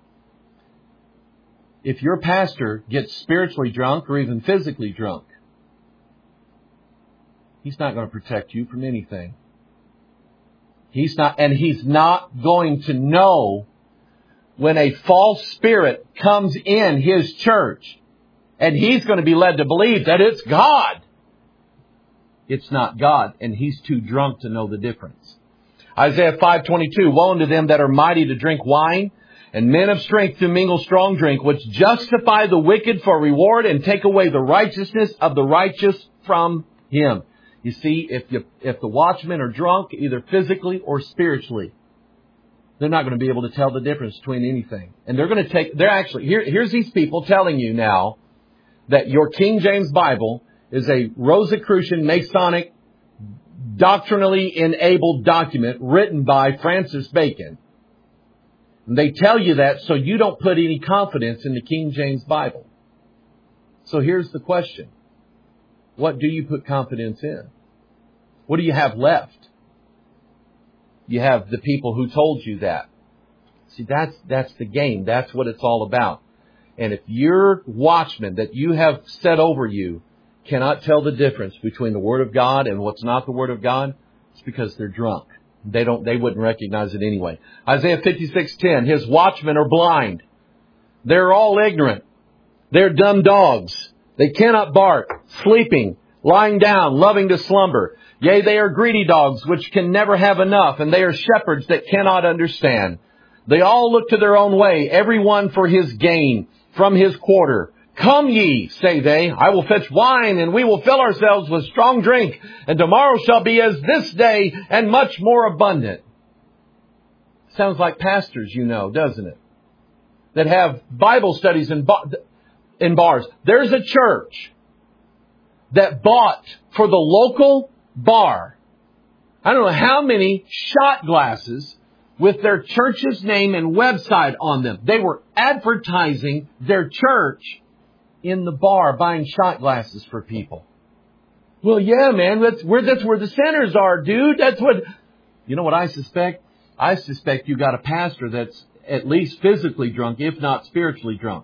Speaker 1: If your pastor gets spiritually drunk or even physically drunk, he's not going to protect you from anything. He's not, and he's not going to know when a false spirit comes in his church, and he's going to be led to believe that it's God. It's not God, and he's too drunk to know the difference. Isaiah five twenty-two, woe unto them that are mighty to drink wine, and men of strength to mingle strong drink, which justify the wicked for reward and take away the righteousness of the righteous from him. You see, if you, if the watchmen are drunk, either physically or spiritually, they're not going to be able to tell the difference between anything. And they're going to take, they're actually, here, here's these people telling you now that your King James Bible is a Rosicrucian, Masonic, doctrinally enabled document written by Francis Bacon. And they tell you that so you don't put any confidence in the King James Bible. So here's the question. What do you put confidence in? What do you have left? You have the people who told you that. See, that's that's the game. That's what it's all about. And if your watchman that you have set over you cannot tell the difference between the Word of God and what's not the Word of God, it's because they're drunk. They don't. They wouldn't recognize it anyway. Isaiah fifty-six ten. His watchmen are blind. They're all ignorant. They're dumb dogs. They cannot bark, sleeping, lying down, loving to slumber. Yea, they are greedy dogs, which can never have enough, and they are shepherds that cannot understand. They all look to their own way, every one for his gain, from his quarter. Come ye, say they, I will fetch wine, and we will fill ourselves with strong drink, and tomorrow shall be as this day, and much more abundant. Sounds like pastors, you know, doesn't it? That have Bible studies in, bar- in bars. There's a church that bought for the local bar, I don't know how many shot glasses with their church's name and website on them. They were advertising their church in the bar, buying shot glasses for people. Well, yeah, man, that's where, that's where the sinners are, dude. That's what, you know what I suspect? I suspect you got a pastor that's at least physically drunk, if not spiritually drunk.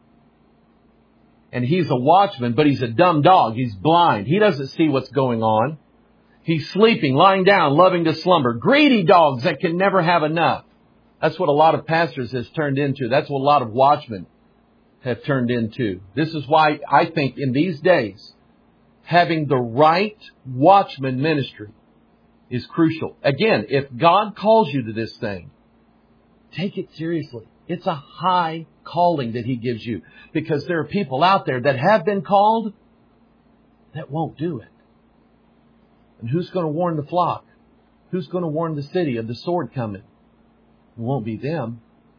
Speaker 1: And he's a watchman, but he's a dumb dog. He's blind. He doesn't see what's going on. He's sleeping, lying down, loving to slumber. Greedy dogs that can never have enough. That's what a lot of pastors has turned into. That's what a lot of watchmen have turned into. This is why I think in these days, having the right watchman ministry is crucial. Again, if God calls you to this thing, take it seriously. It's a high calling that He gives you, because there are people out there that have been called that won't do it. And who's going to warn the flock? Who's going to warn the city of the sword coming? It won't be them.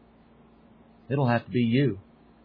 Speaker 1: It'll have to be you.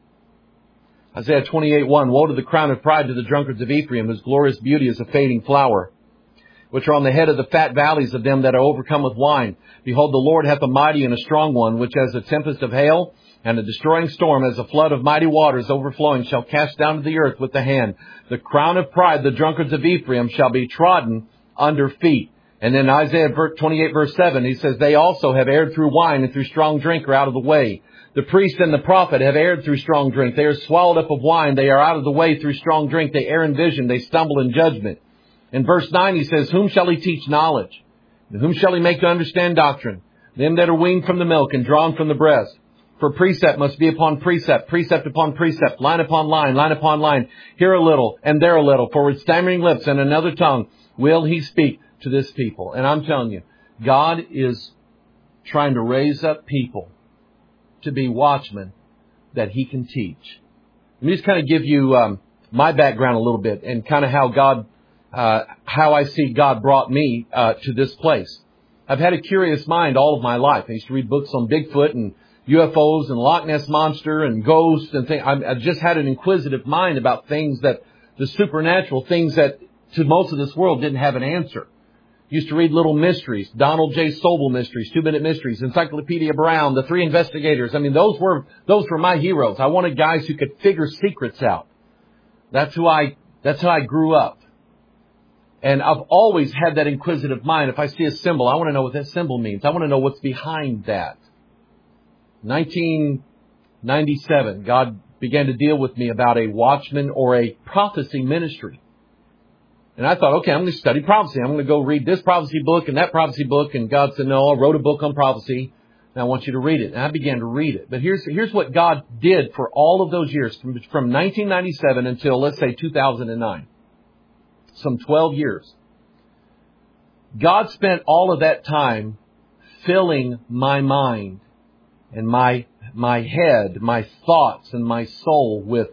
Speaker 1: Isaiah twenty-eight one, woe to the crown of pride to the drunkards of Ephraim, whose glorious beauty is a fading flower, which are on the head of the fat valleys of them that are overcome with wine. Behold, the Lord hath a mighty and a strong one, which as a tempest of hail and a destroying storm, as a flood of mighty waters overflowing, shall cast down to the earth with the hand. The crown of pride, the drunkards of Ephraim, shall be trodden under feet. And then Isaiah twenty-eight verse seven, he says, they also have erred through wine, and through strong drink are out of the way. The priest and the prophet have erred through strong drink. They are swallowed up of wine. They are out of the way through strong drink. They err in vision. They stumble in judgment. In verse nine, he says, whom shall he teach knowledge? And whom shall he make to understand doctrine? Them that are weaned from the milk and drawn from the breast. For precept must be upon precept, precept upon precept, line upon line, line upon line, here a little and there a little. For with stammering lips and another tongue will he speak to this people. And I'm telling you, God is trying to raise up people to be watchmen that He can teach. Let me just kind of give you um, my background a little bit, and kind of how God, uh, how I see God brought me uh, to this place. I've had a curious mind all of my life. I used to read books on Bigfoot and U F Os and Loch Ness Monster and ghosts and things. I've just had an inquisitive mind about things that, the supernatural, things that to most of this world didn't have an answer. Used to read Little Mysteries, Donald J. Sobel Mysteries, Two Minute Mysteries, Encyclopedia Brown, The Three Investigators. I mean, those were, those were my heroes. I wanted guys who could figure secrets out. That's who I, that's how I grew up. And I've always had that inquisitive mind. If I see a symbol, I want to know what that symbol means. I want to know what's behind that. nineteen ninety-seven, God began to deal with me about a watchman or a prophecy ministry. And I thought, okay, I'm going to study prophecy. I'm going to go read this prophecy book and that prophecy book. And God said, no, I wrote a book on prophecy, and I want you to read it. And I began to read it. But here's here's what God did for all of those years, from, from nineteen ninety-seven until, let's say, two thousand nine. Some twelve years. God spent all of that time filling my mind and my my head, my thoughts and my soul with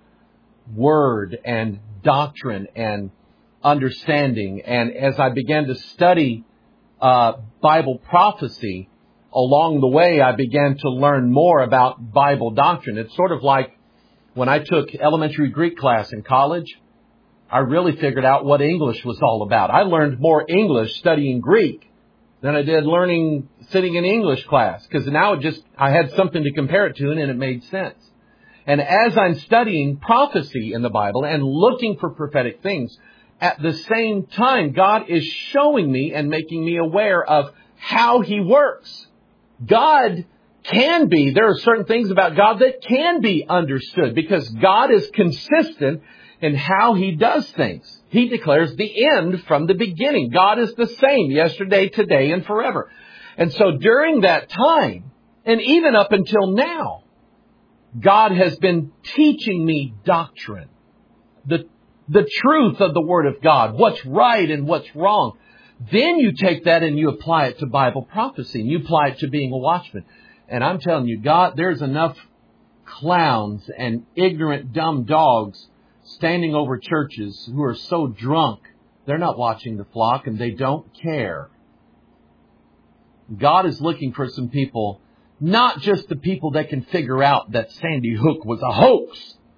Speaker 1: word and doctrine and understanding. And as I began to study uh, Bible prophecy, along the way I began to learn more about Bible doctrine. It's sort of like when I took elementary Greek class in college, I really figured out what English was all about. I learned more English studying Greek than I did learning sitting in English class, because now it just, I had something to compare it to, and it made sense. And as I'm studying prophecy in the Bible and looking for prophetic things, at the same time, God is showing me and making me aware of how He works. God can be, there are certain things about God that can be understood, because God is consistent in how He does things. He declares the end from the beginning. God is the same yesterday, today, and forever. And so during that time, and even up until now, God has been teaching me doctrine. The, the truth of the Word of God. What's right and what's wrong. Then you take that and you apply it to Bible prophecy. And you apply it to being a watchman. And I'm telling you, God, there's enough clowns and ignorant, dumb dogs standing over churches who are so drunk, they're not watching the flock and they don't care. God is looking for some people, not just the people that can figure out that Sandy Hook was a hoax,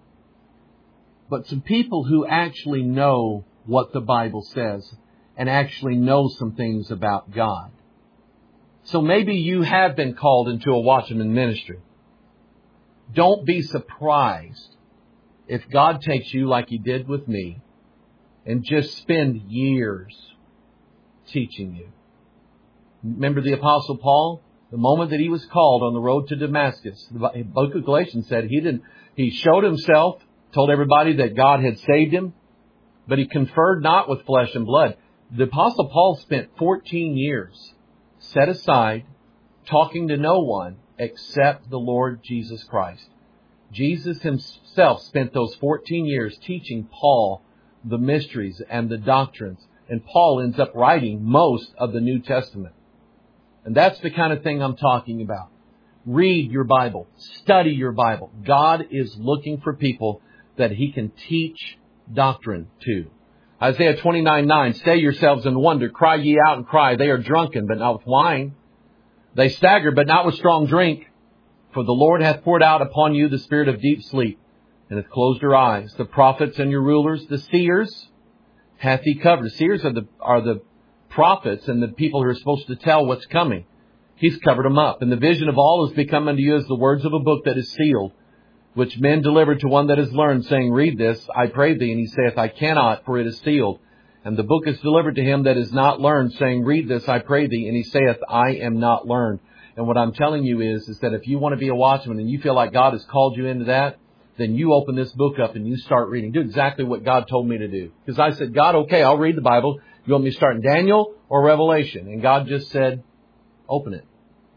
Speaker 1: but some people who actually know what the Bible says and actually know some things about God. So maybe you have been called into a watchman ministry. Don't be surprised if God takes you like He did with me and just spend years teaching you. Remember the Apostle Paul? The moment that he was called on the road to Damascus, the book of Galatians said he didn't, he showed himself, told everybody that God had saved him, but he conferred not with flesh and blood. The Apostle Paul spent fourteen years set aside, talking to no one except the Lord Jesus Christ. Jesus Himself spent those fourteen years teaching Paul the mysteries and the doctrines. And Paul ends up writing most of the New Testament. And that's the kind of thing I'm talking about. Read your Bible. Study your Bible. God is looking for people that He can teach doctrine to. Isaiah twenty-nine nine, stay yourselves in wonder. Cry ye out and cry. They are drunken, but not with wine. They stagger, but not with strong drink. For the Lord hath poured out upon you the spirit of deep sleep, and hath closed your eyes. The prophets and your rulers, the seers, hath He covered. The seers are the, are the prophets and the people who are supposed to tell what's coming. He's covered them up. And the vision of all has become unto you as the words of a book that is sealed, which men delivered to one that is learned, saying, read this, I pray thee. And he saith, I cannot, for it is sealed. And the book is delivered to him that is not learned, saying, read this, I pray thee. And he saith, I am not learned. And what I'm telling you is, is that if you want to be a watchman and you feel like God has called you into that, then you open this book up and you start reading. Do exactly what God told me to do. Because I said, God, okay, I'll read the Bible. You want me to start in Daniel or Revelation? And God just said, open it.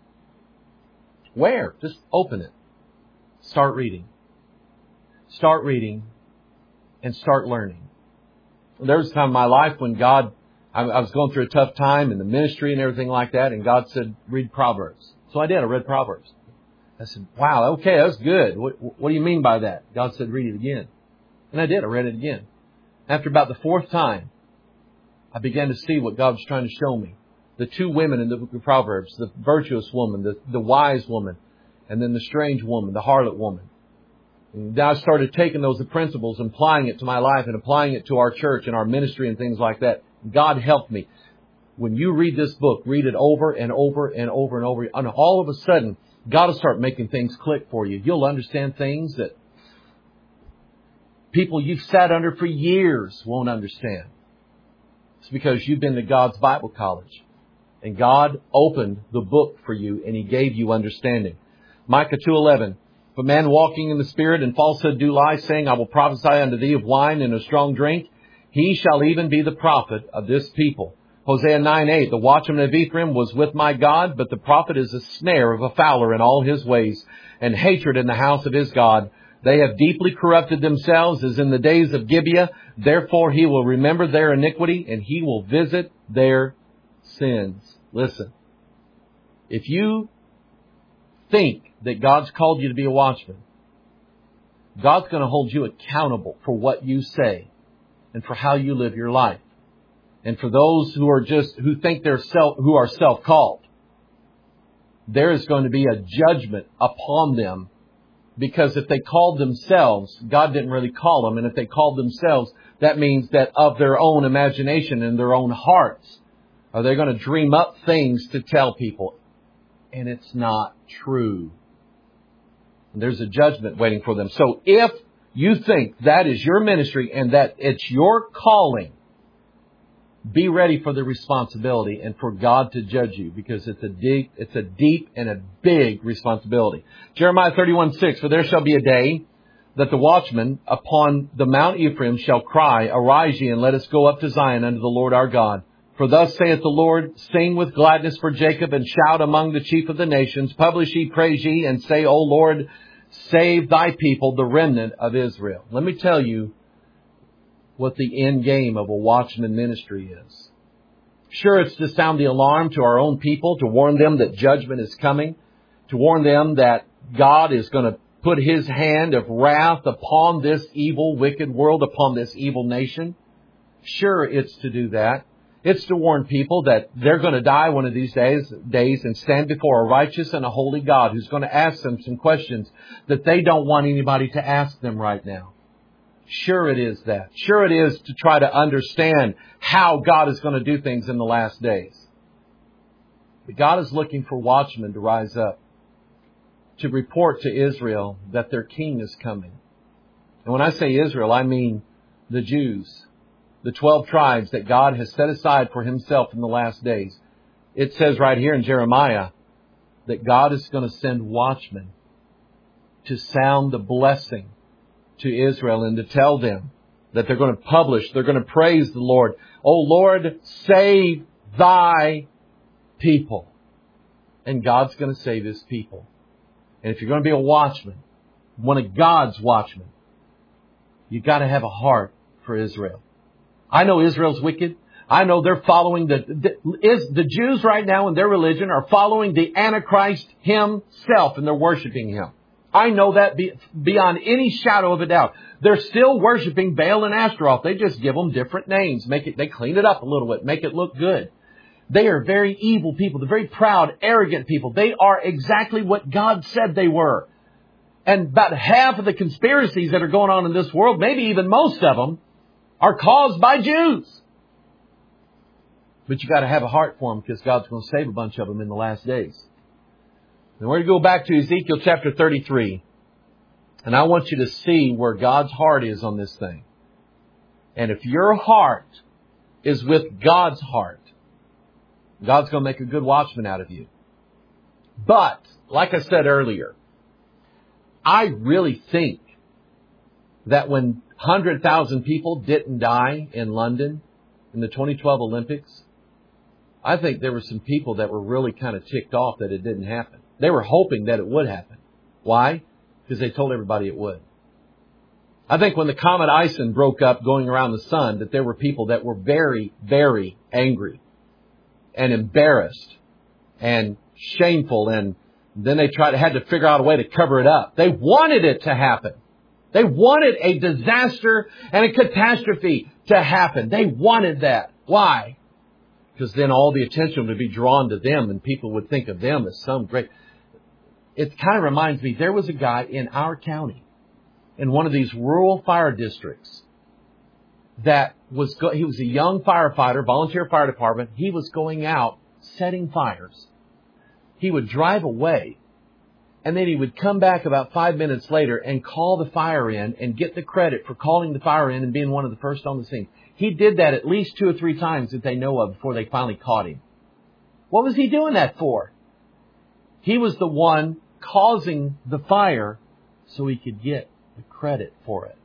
Speaker 1: Where? Just open it. Start reading. Start reading and start learning. There was a time in my life when God, I, I was going through a tough time in the ministry and everything like that. And God said, read Proverbs. So I did. I read Proverbs. I said, wow, okay, that's good. What, what do you mean by that? God said, read it again. And I did. I read it again. After about the fourth time, I began to see what God was trying to show me. The two women in the book of Proverbs, the virtuous woman, the, the wise woman, and then the strange woman, the harlot woman. And then I started taking those principles and applying it to my life and applying it to our church and our ministry and things like that. God helped me. when you read this book, read it over and over and over and over, and all of a sudden, God will start making things click for you. You'll understand things that people you've sat under for years won't understand. It's because you've been to God's Bible college. And God opened the book for you and He gave you understanding. Micah two eleven. If a man walking in the Spirit and falsehood do lie, saying, I will prophesy unto thee of wine and of strong drink, he shall even be the prophet of this people. Hosea nine eight. The watchman of Ephraim was with my God, but the prophet is a snare of a fowler in all his ways, and hatred in the house of his God. They have deeply corrupted themselves as in the days of Gibeah. Therefore he will remember their iniquity, and he will visit their sins. Listen, if you think that God's called you to be a watchman, God's going to hold you accountable for what you say and for how you live your life. And for those who are just, who think they're self, who are self-called, there is going to be a judgment upon them. Because if they called themselves, God didn't really call them. And if they called themselves, that means that of their own imagination and their own hearts, are they going to dream up things to tell people? And it's not true. And there's a judgment waiting for them. So if you think that is your ministry and that it's your calling, be ready for the responsibility and for God to judge you, because it's a deep, it's a deep and a big responsibility. Jeremiah thirty-one six, for there shall be a day that the watchman upon the Mount Ephraim shall cry, arise ye and let us go up to Zion unto the Lord our God. For thus saith the Lord, sing with gladness for Jacob and shout among the chief of the nations. Publish ye, praise ye, and say, O Lord, save thy people, the remnant of Israel. Let me tell you what the end game of a watchman ministry is. Sure, it's to sound the alarm to our own people, to warn them that judgment is coming, to warn them that God is going to put His hand of wrath upon this evil, wicked world, upon this evil nation. Sure, it's to do that. It's to warn people that they're going to die one of these days, days and stand before a righteous and a holy God who's going to ask them some questions that they don't want anybody to ask them right now. Sure it is that. Sure it is to try to understand how God is going to do things in the last days. But God is looking for watchmen to rise up, to report to Israel that their king is coming. And when I say Israel, I mean the Jews, the twelve tribes that God has set aside for Himself in the last days. It says right here in Jeremiah that God is going to send watchmen to sound the blessing to Israel and to tell them that they're going to publish, they're going to praise the Lord. Oh Lord, save thy people. And God's going to save His people. And if you're going to be a watchman, one of God's watchmen, you've got to have a heart for Israel. I know Israel's wicked. I know they're following the, the, is, the Jews right now in their religion are following the Antichrist himself, and they're worshiping him. I know that be, beyond any shadow of a doubt. They're still worshiping Baal and Ashtaroth. They just give them different names. Make it, they clean it up a little bit, make it look good. They are very evil people. They're very proud, arrogant people. They are exactly what God said they were. And about half of the conspiracies that are going on in this world, maybe even most of them, are caused by Jews. But you got to have a heart for them, because God's going to save a bunch of them in the last days. And we're going to go back to Ezekiel chapter thirty-three. And I want you to see where God's heart is on this thing. And if your heart is with God's heart, God's going to make a good watchman out of you. But, like I said earlier, I really think that when one hundred thousand people didn't die in London in the twenty twelve Olympics, I think there were some people that were really kind of ticked off that it didn't happen. They were hoping that it would happen. Why? Because they told everybody it would. I think when the comet Ison broke up going around the sun, that there were people that were very, very angry and embarrassed and shameful, and then they tried had to figure out a way to cover it up. They wanted it to happen. They wanted a disaster and a catastrophe to happen. They wanted that. Why? Because then all the attention would be drawn to them, and people would think of them as some great... It kind of reminds me, there was a guy in our county, in one of these rural fire districts, that was, go- he was a young firefighter, volunteer fire department. He was going out setting fires. He would drive away, and then he would come back about five minutes later and call the fire in and get the credit for calling the fire in and being one of the first on the scene. He did that at least two or three times that they know of before they finally caught him. What was he doing that for? He was the one causing the fire so he could get the credit for it.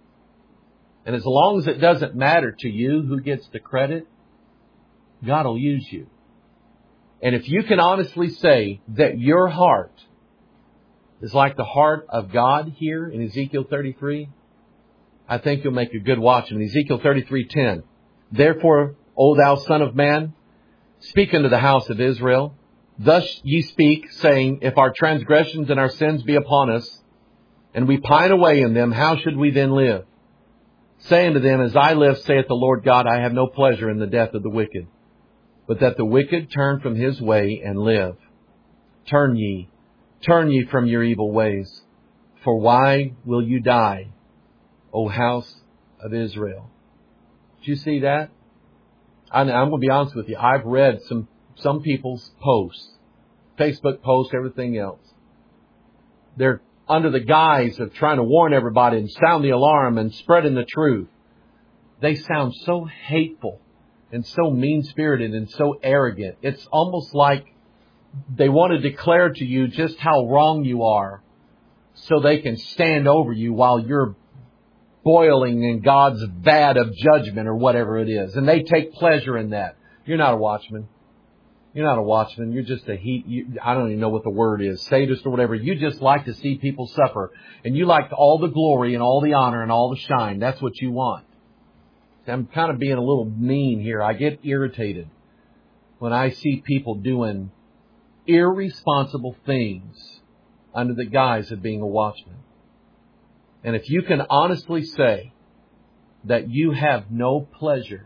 Speaker 1: And as long as it doesn't matter to you who gets the credit, God will use you. And if you can honestly say that your heart is like the heart of God here in Ezekiel thirty-three, I think you'll make a good watchman. Ezekiel thirty-three ten. Therefore, O thou son of man, speak unto the house of Israel. Thus ye speak, saying, if our transgressions and our sins be upon us, and we pine away in them, how should we then live? Say unto them, as I live, saith the Lord God, I have no pleasure in the death of the wicked, but that the wicked turn from his way and live. Turn ye, turn ye from your evil ways. For why will you die, O house of Israel? Did you see that? I'm going to be honest with you. I've read some, some people's posts, Facebook posts, everything else. They're under the guise of trying to warn everybody and sound the alarm and spreading the truth. They sound so hateful and so mean-spirited and so arrogant. It's almost like they want to declare to you just how wrong you are so they can stand over you while you're boiling in God's vat of judgment or whatever it is. And they take pleasure in that. You're not a watchman. You're not a watchman. You're just a heat. You, I don't even know what the word is. Sadist or whatever. You just like to see people suffer. And you like all the glory and all the honor and all the shine. That's what you want. I'm kind of being a little mean here. I get irritated when I see people doing irresponsible things under the guise of being a watchman. And if you can honestly say that you have no pleasure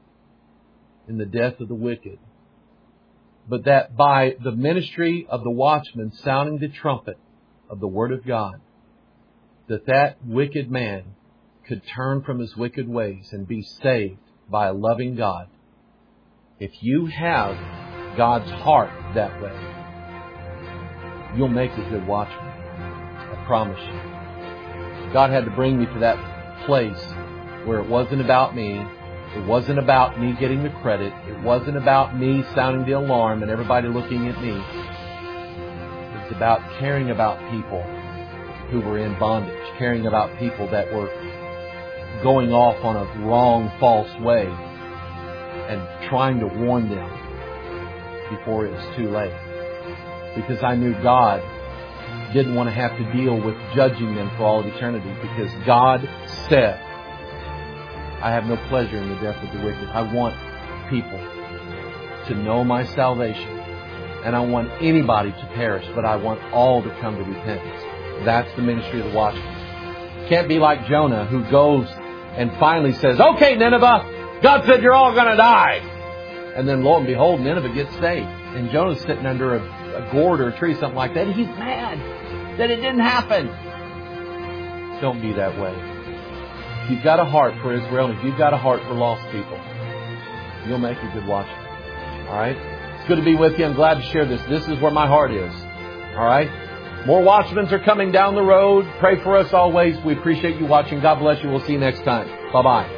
Speaker 1: in the death of the wicked, but that by the ministry of the watchman sounding the trumpet of the Word of God, that that wicked man could turn from his wicked ways and be saved by a loving God. If you have God's heart that way, you'll make a good watchman. I promise you. God had to bring me to that place where it wasn't about me. It wasn't about me getting the credit. It wasn't about me sounding the alarm and everybody looking at me. It's about caring about people who were in bondage, caring about people that were going off on a wrong, false way and trying to warn them before it was too late. Because I knew God didn't want to have to deal with judging them for all of eternity, because God said, I have no pleasure in the death of the wicked. I want people to know my salvation, and I want anybody to perish, but I want all to come to repentance. That's the ministry of the watchman. Can't be like Jonah, who goes and finally says, okay, Nineveh, God said you're all going to die. And then lo and behold, Nineveh gets saved. And Jonah's sitting under a, a gourd or a tree, something like that. He's mad that it didn't happen. Don't be that way. If you've got a heart for Israel, and if you've got a heart for lost people, you'll make a good watchman. All right? It's good to be with you. I'm glad to share this. This is where my heart is. All right? More watchmen are coming down the road. Pray for us always. We appreciate you watching. God bless you. We'll see you next time. Bye-bye.